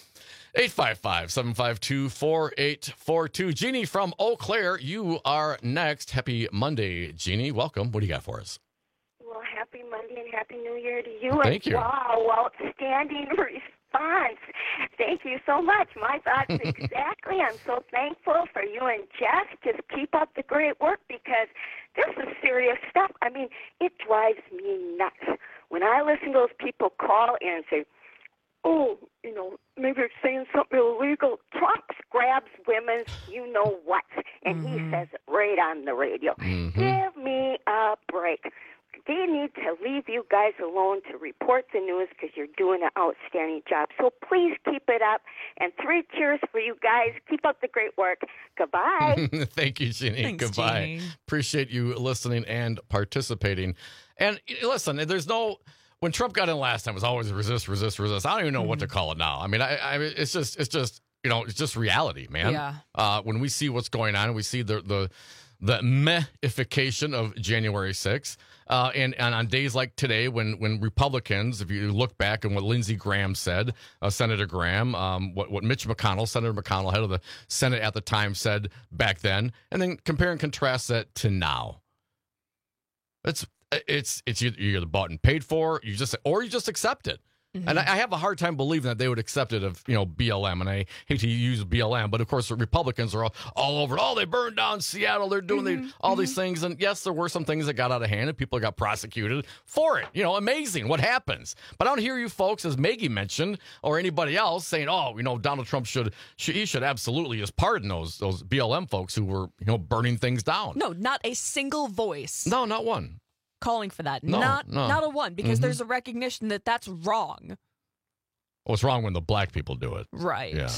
855-752-4842. Jeannie from Eau Claire, you are next. Happy Monday, Jeannie. Welcome. What do you got for us? Well, happy Monday and happy New Year to you. Thank you. Wow, outstanding response. Thank you so much. My thoughts exactly. I'm so thankful for you and Jeff. Just keep up the great work because this is serious stuff. I mean, it drives me nuts. When I listen to those people call in and say, oh, maybe you're saying something illegal. Trump grabs women's you-know-what, and he says it right on the radio. Give me a break. They need to leave you guys alone to report the news because you're doing an outstanding job. So please keep it up. And 3 cheers for you guys. Keep up the great work. Goodbye. Thank you, Jeannie. Thanks, Goodbye. Jeannie. Appreciate you listening and participating. And listen, there's no... When Trump got in last time, it was always resist. I don't even know what to call it now. I mean, it's just it's just reality, man. Yeah. When we see what's going on, and we see the meh-ification of January 6th, and on days like today, when Republicans, if you look back on what Lindsey Graham said, Senator Graham, what Mitch McConnell, Senator McConnell, head of the Senate at the time, said back then, and then compare and contrast that to now. It's you're either bought and paid for, you just accept it. And I have a hard time believing that they would accept it of BLM, and I hate to use BLM, but of course the Republicans are all over it. Oh, they burned down Seattle, they're doing all these things, and yes, there were some things that got out of hand and people got prosecuted for it. Amazing what happens. But I don't hear you folks, as Maggie mentioned, or anybody else saying, oh, Donald Trump should absolutely just pardon those BLM folks who were burning things down. No, not a single voice. No, not one. Calling for that. No. Not a one, because there's a recognition that that's wrong. Well, it's wrong when the black people do it. Right. Yeah.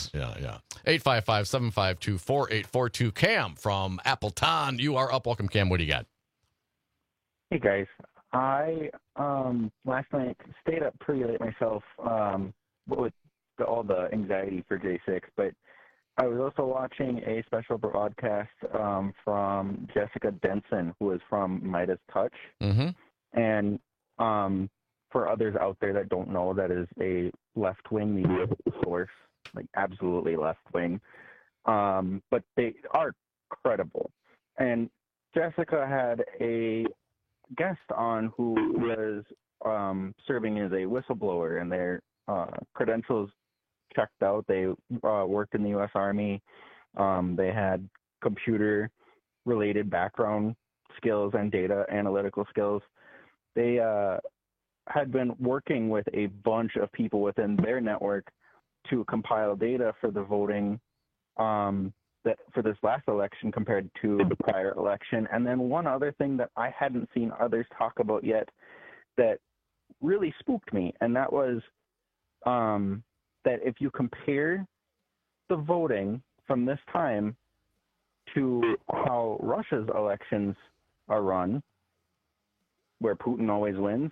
855-752-4842. Cam from Appleton, you are up. Welcome, Cam. What do you got? Hey, guys. I last night stayed up pretty late myself with all the anxiety for J6, but I was also watching a special broadcast from Jessica Denson, who is from Midas Touch. And for others out there that don't know, that is a left-wing media source, like absolutely left-wing. But they are credible. And Jessica had a guest on who was serving as a whistleblower, and their credentials checked out. They worked in the U.S. Army. They had computer-related background skills and data analytical skills. They had been working with a bunch of people within their network to compile data for the voting that for this last election compared to the prior election. And then one other thing that I hadn't seen others talk about yet that really spooked me, and that was that if you compare the voting from this time to how Russia's elections are run, where Putin always wins,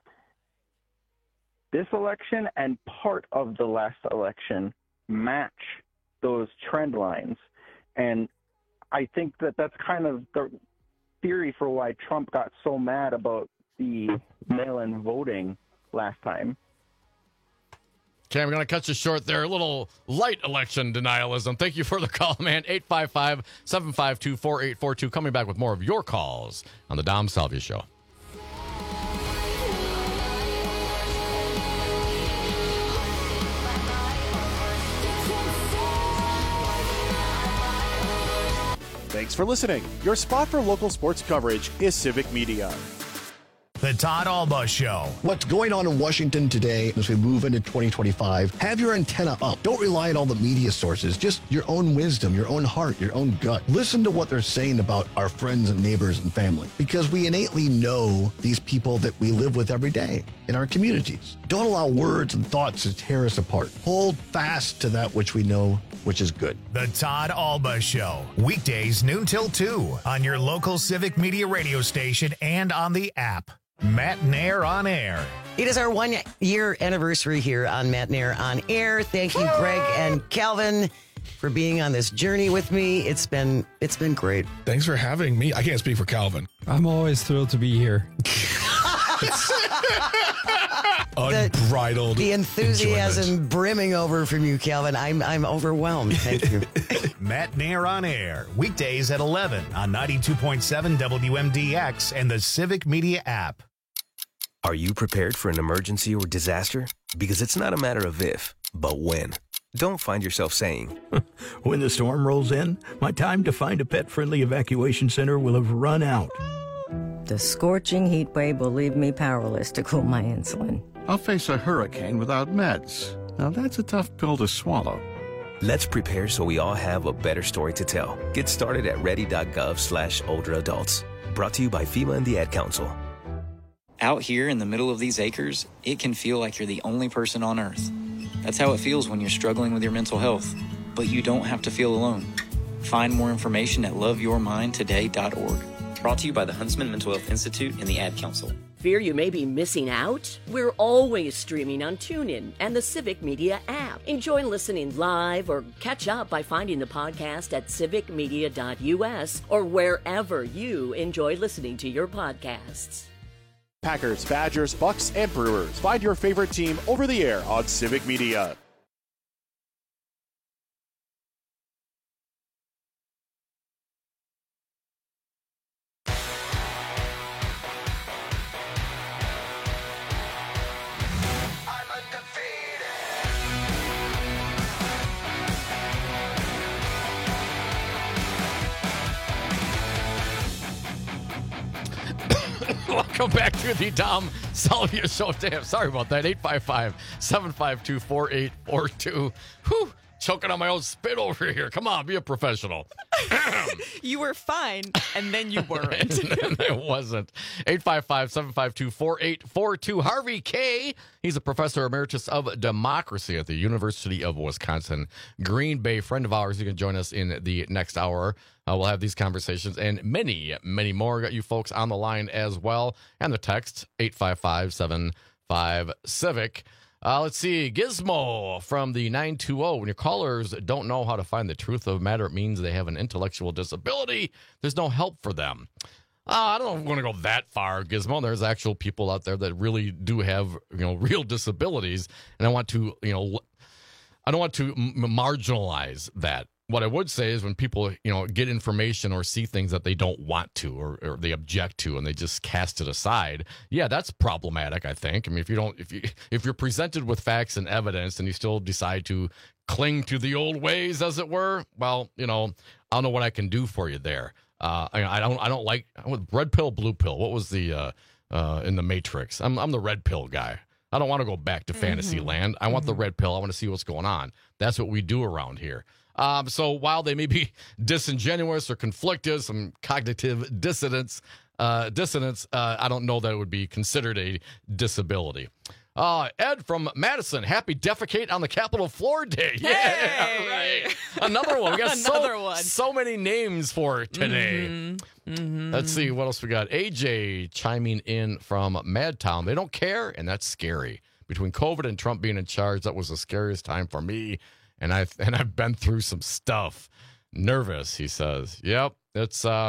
this election and part of the last election match those trend lines. And I think that that's kind of the theory for why Trump got so mad about the mail-in voting last time. Okay, I'm going to cut you short there. A little light election denialism. Thank you for the call, man. 855-752-4842. Coming back with more of your calls on the Dom Salvia Show. Thanks for listening. Your spot for local sports coverage is Civic Media. The Todd Alba Show. What's going on in Washington today as we move into 2025? Have your antenna up. Don't rely on all the media sources. Just your own wisdom, your own heart, your own gut. Listen to what they're saying about our friends and neighbors and family, because we innately know these people that we live with every day in our communities. Don't allow words and thoughts to tear us apart. Hold fast to that which we know, which is good. The Todd Alba Show. Weekdays noon till 2 on your local Civic Media radio station and on the app. Matt Nair on Air. It is our 1 year anniversary here on Matt Nair on Air. Thank you, Greg and Calvin, for being on this journey with me. It's been great. Thanks for having me. I can't speak for Calvin. I'm always thrilled to be here. Unbridled. The enthusiasm enjoyment. brimming over from you, Calvin. I'm overwhelmed. Thank you. Matt Nair on Air. Weekdays at 11 on 92.7 WMDX and the Civic Media app. Are you prepared for an emergency or disaster? Because it's not a matter of if, but when. Don't find yourself saying, when the storm rolls in, my time to find a pet-friendly evacuation center will have run out. The scorching heat wave will leave me powerless to cool my insulin. I'll face a hurricane without meds. Now that's a tough pill to swallow. let's prepare so we all have a better story to tell. Get started at ready.gov/older adults. Brought to you by FEMA and the Ad Council. Out here in the middle of these acres, it can feel like you're the only person on Earth. That's how it feels when you're struggling with your mental health. But you don't have to feel alone. Find more information at loveyourmindtoday.org. Brought to you by the Huntsman Mental Health Institute and the Ad Council. Fear you may be missing out? We're always streaming on TuneIn and the Civic Media app. Enjoy listening live or catch up by finding the podcast at civicmedia.us or wherever you enjoy listening to your podcasts. Packers, Badgers, Bucks, and Brewers. Find your favorite team over the air on Civic Media. Welcome back to the Dom Salvia Show. Damn, sorry about that. 855-752-4842. Whew, choking on my own spit over here. Come on, be a professional. You were fine, and then you weren't. And then I wasn't. 855-752-4842. Harvey K. He's a professor emeritus of democracy at the University of Wisconsin. Green Bay friend of ours. You can join us in the next hour. We'll have these conversations and many, many more. Got you folks on the line as well. And the text, 855-75-CIVIC. Let's see. Gizmo from the 920. When your callers don't know how to find the truth of the matter, it means they have an intellectual disability. There's no help for them. I don't want to go that far, Gizmo. There's actual people out there that really do have, real disabilities. And I want to, I don't want to marginalize that. What I would say is when people, get information or see things that they don't want to or they object to and they just cast it aside, yeah, that's problematic, I think. I mean, if you're presented with facts and evidence and you still decide to cling to the old ways, as it were, well, I don't know what I can do for you there. I don't like red pill, blue pill. What was the in the Matrix? I'm the red pill guy. I don't want to go back to fantasy land. I want the red pill. I want to see what's going on. That's what we do around here. So while they may be disingenuous or conflicted, some cognitive dissonance, I don't know that it would be considered a disability. Ed from Madison, happy Defecate on the Capitol Floor Day. Yeah, hey! Right. Another one. We got Another one. So many names for today. Let's see what else we got. AJ chiming in from Madtown. They don't care, and that's scary. Between COVID and Trump being in charge, that was the scariest time for me. And I've been through some stuff. Nervous, he says. Yep, it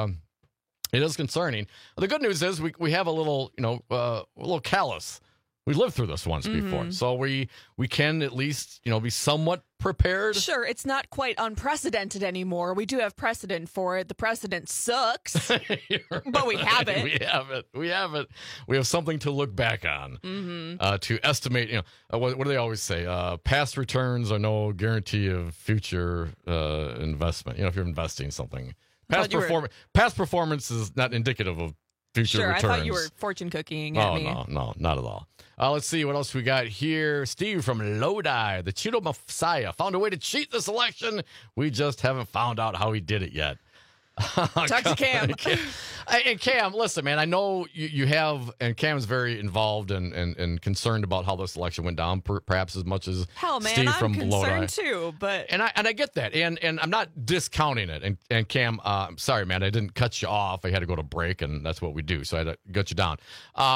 is concerning. The good news is we have a little, a little callous. We lived through this once before, so we can at least, be somewhat prepared. Sure, it's not quite unprecedented anymore. We do have precedent for it. The precedent sucks, but we have it. We have it. We have something to look back on to estimate. What do they always say? Past returns are no guarantee of future investment. If you're investing something, past performance is not indicative of future Sure, returns. I thought you were fortune cooking at me. No, not at all. Let's see what else we got here. Steve from Lodi, the Cheeto Messiah, found a way to cheat this election. We just haven't found out how he did it yet. Talk to Cam. And Cam, listen, man, I know you have, and Cam's very involved and concerned about how this election went down, perhaps as much as Hell, man, Steve I'm from Lodi. concerned too. But and I get that, and I'm not discounting it. And Cam, I'm sorry, man, I didn't cut you off. I had to go to break, and that's what we do. So I had to gut you down.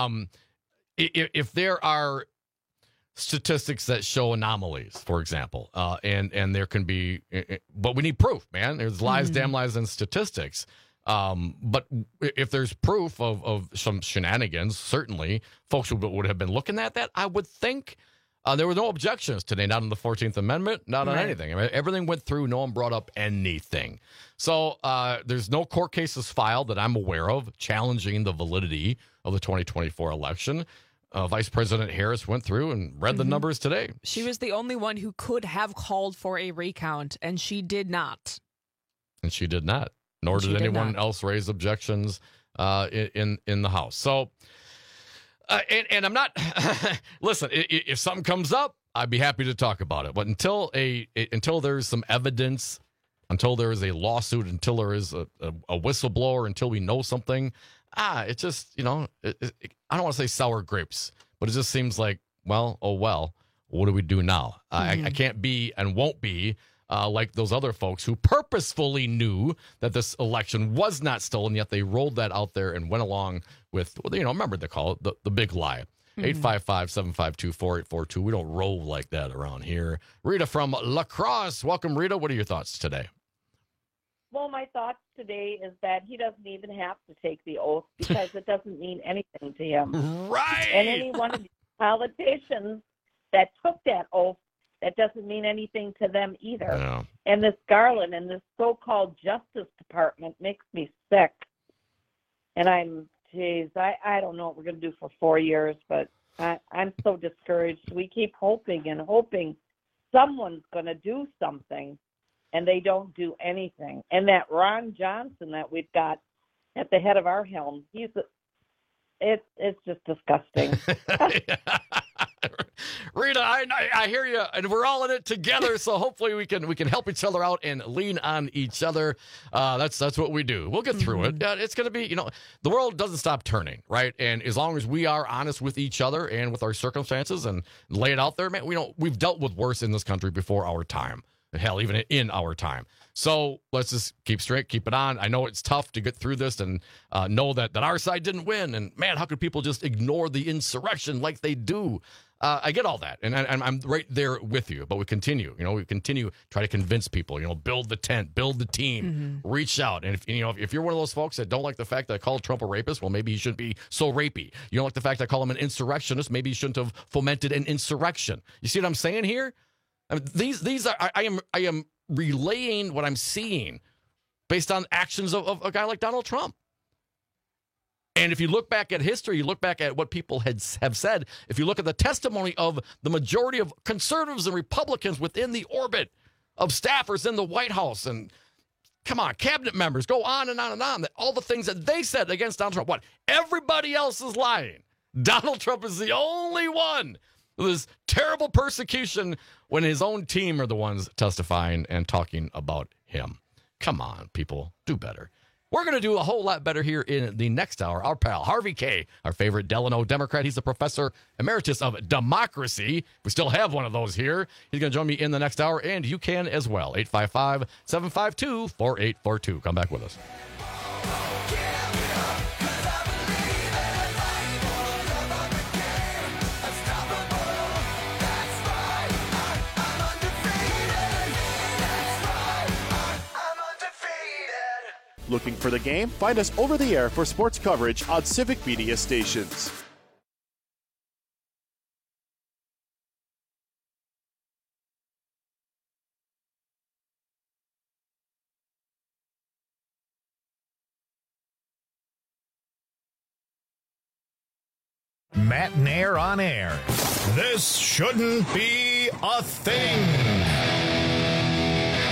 If there are statistics that show anomalies, for example, and there can be, but we need proof, man. There's lies, damn lies, and statistics. But if there's proof of some shenanigans, certainly folks would have been looking at that, I would think. There were no objections today, not on the 14th Amendment, not on anything. I mean, everything went through. No one brought up anything. So there's no court cases filed that I'm aware of challenging the validity of the 2024 election. Vice President Harris went through and read the numbers today. She was the only one who could have called for a recount, and she did not. And she did not. Nor did anyone else raise objections in the House. So, and I'm not. Listen, if something comes up, I'd be happy to talk about it. But until there's some evidence, until there is a lawsuit, until there is a whistleblower, until we know something, it just, I don't want to say sour grapes, but it just seems like, well, what do we do now? I can't be and won't be like those other folks who purposefully knew that this election was not stolen, yet they rolled that out there and went along with, remember they call it the big lie. 855-752-4842. We don't roll like that around here. Rita from La Crosse. Welcome, Rita. What are your thoughts today? Well, my thoughts today is that he doesn't even have to take the oath because it doesn't mean anything to him. Right. And any one of the politicians that took that oath, that doesn't mean anything to them either. Yeah. And this Garland and this so-called Justice Department makes me sick. And I don't know what we're going to do for 4 years, but I'm so discouraged. We keep hoping and hoping someone's going to do something, and they don't do anything. And that Ron Johnson that we've got at the head of our helm, it's just disgusting. Rita, I hear you, and we're all in it together. So hopefully we can help each other out and lean on each other. That's what we do. We'll get through it. It's going to be, the world doesn't stop turning, right? And as long as we are honest with each other and with our circumstances and lay it out there, man, we've dealt with worse in this country before our time. Hell, even in our time. So let's just keep straight, keep it on. I know it's tough to get through this and know that our side didn't win. And man, how could people just ignore the insurrection like they do? I get all that, and I'm right there with you. But we continue, try to convince people, build the tent, build the team, reach out. And if you're one of those folks that don't like the fact that I called Trump a rapist, well, maybe he shouldn't be so rapey. You don't like the fact that I call him an insurrectionist, maybe he shouldn't have fomented an insurrection. You see what I'm saying here? I mean, these are I am relaying what I'm seeing based on actions of a guy like Donald Trump. And if you look back at history, you look back at what people have said, if you look at the testimony of the majority of conservatives and Republicans within the orbit of staffers in the White House and, come on, cabinet members, go on and on and on, that all the things that they said against Donald Trump, what? Everybody else is lying. Donald Trump is the only one with this terrible persecution when his own team are the ones testifying and talking about him. Come on, people, do better. We're going to do a whole lot better here in the next hour. Our pal, Harvey Kaye, our favorite Delano Democrat. He's the professor emeritus of democracy. We still have one of those here. He's going to join me in the next hour, and you can as well. 855-752-4842. Come back with us. Looking for the game? Find us over the air for sports coverage on Civic Media stations. Matt Nair on air. This shouldn't be a thing.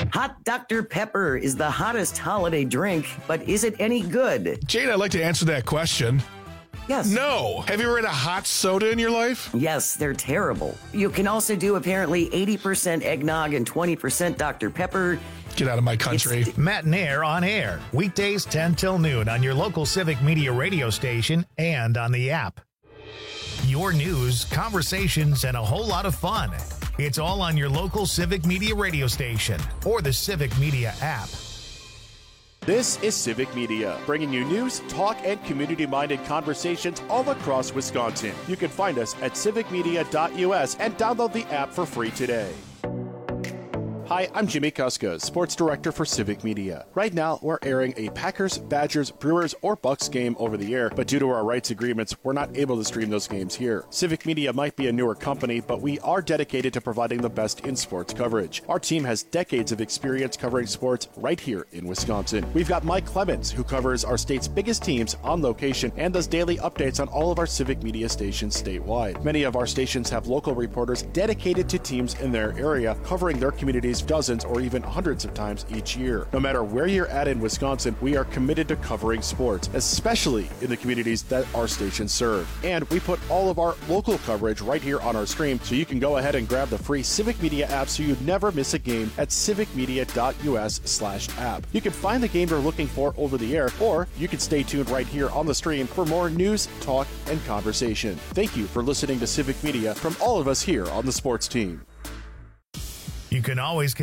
Hot Dr. Pepper is the hottest holiday drink, but is it any good? Jane, I'd like to answer that question. Yes. No. Have you ever had a hot soda in your life? Yes, they're terrible. You can also do apparently 80% eggnog and 20% Dr. Pepper. Get out of my country. Matt and Air on air, weekdays 10 till noon on your local Civic Media radio station and on the app. Your news, conversations, and a whole lot of fun. It's all on your local Civic Media radio station or the Civic Media app. This is Civic Media, bringing you news, talk, and community-minded conversations all across Wisconsin. You can find us at civicmedia.us and download the app for free today. Hi, I'm Jimmy Kuska, Sports Director for Civic Media. Right now, we're airing a Packers, Badgers, Brewers, or Bucks game over the air, but due to our rights agreements, we're not able to stream those games here. Civic Media might be a newer company, but we are dedicated to providing the best in sports coverage. Our team has decades of experience covering sports right here in Wisconsin. We've got Mike Clemens, who covers our state's biggest teams on location and does daily updates on all of our Civic Media stations statewide. Many of our stations have local reporters dedicated to teams in their area, covering their communities dozens or even hundreds of times each year. No matter where you're at in Wisconsin, we are committed to covering sports, especially in the communities that our stations serve. And we put all of our local coverage right here on our stream, so you can go ahead and grab the free Civic Media app so you never miss a game at civicmedia.us/app. You can find the game you're looking for over the air, or you can stay tuned right here on the stream for more news, talk, and conversation. Thank you for listening to Civic Media from all of us here on the sports team. You can always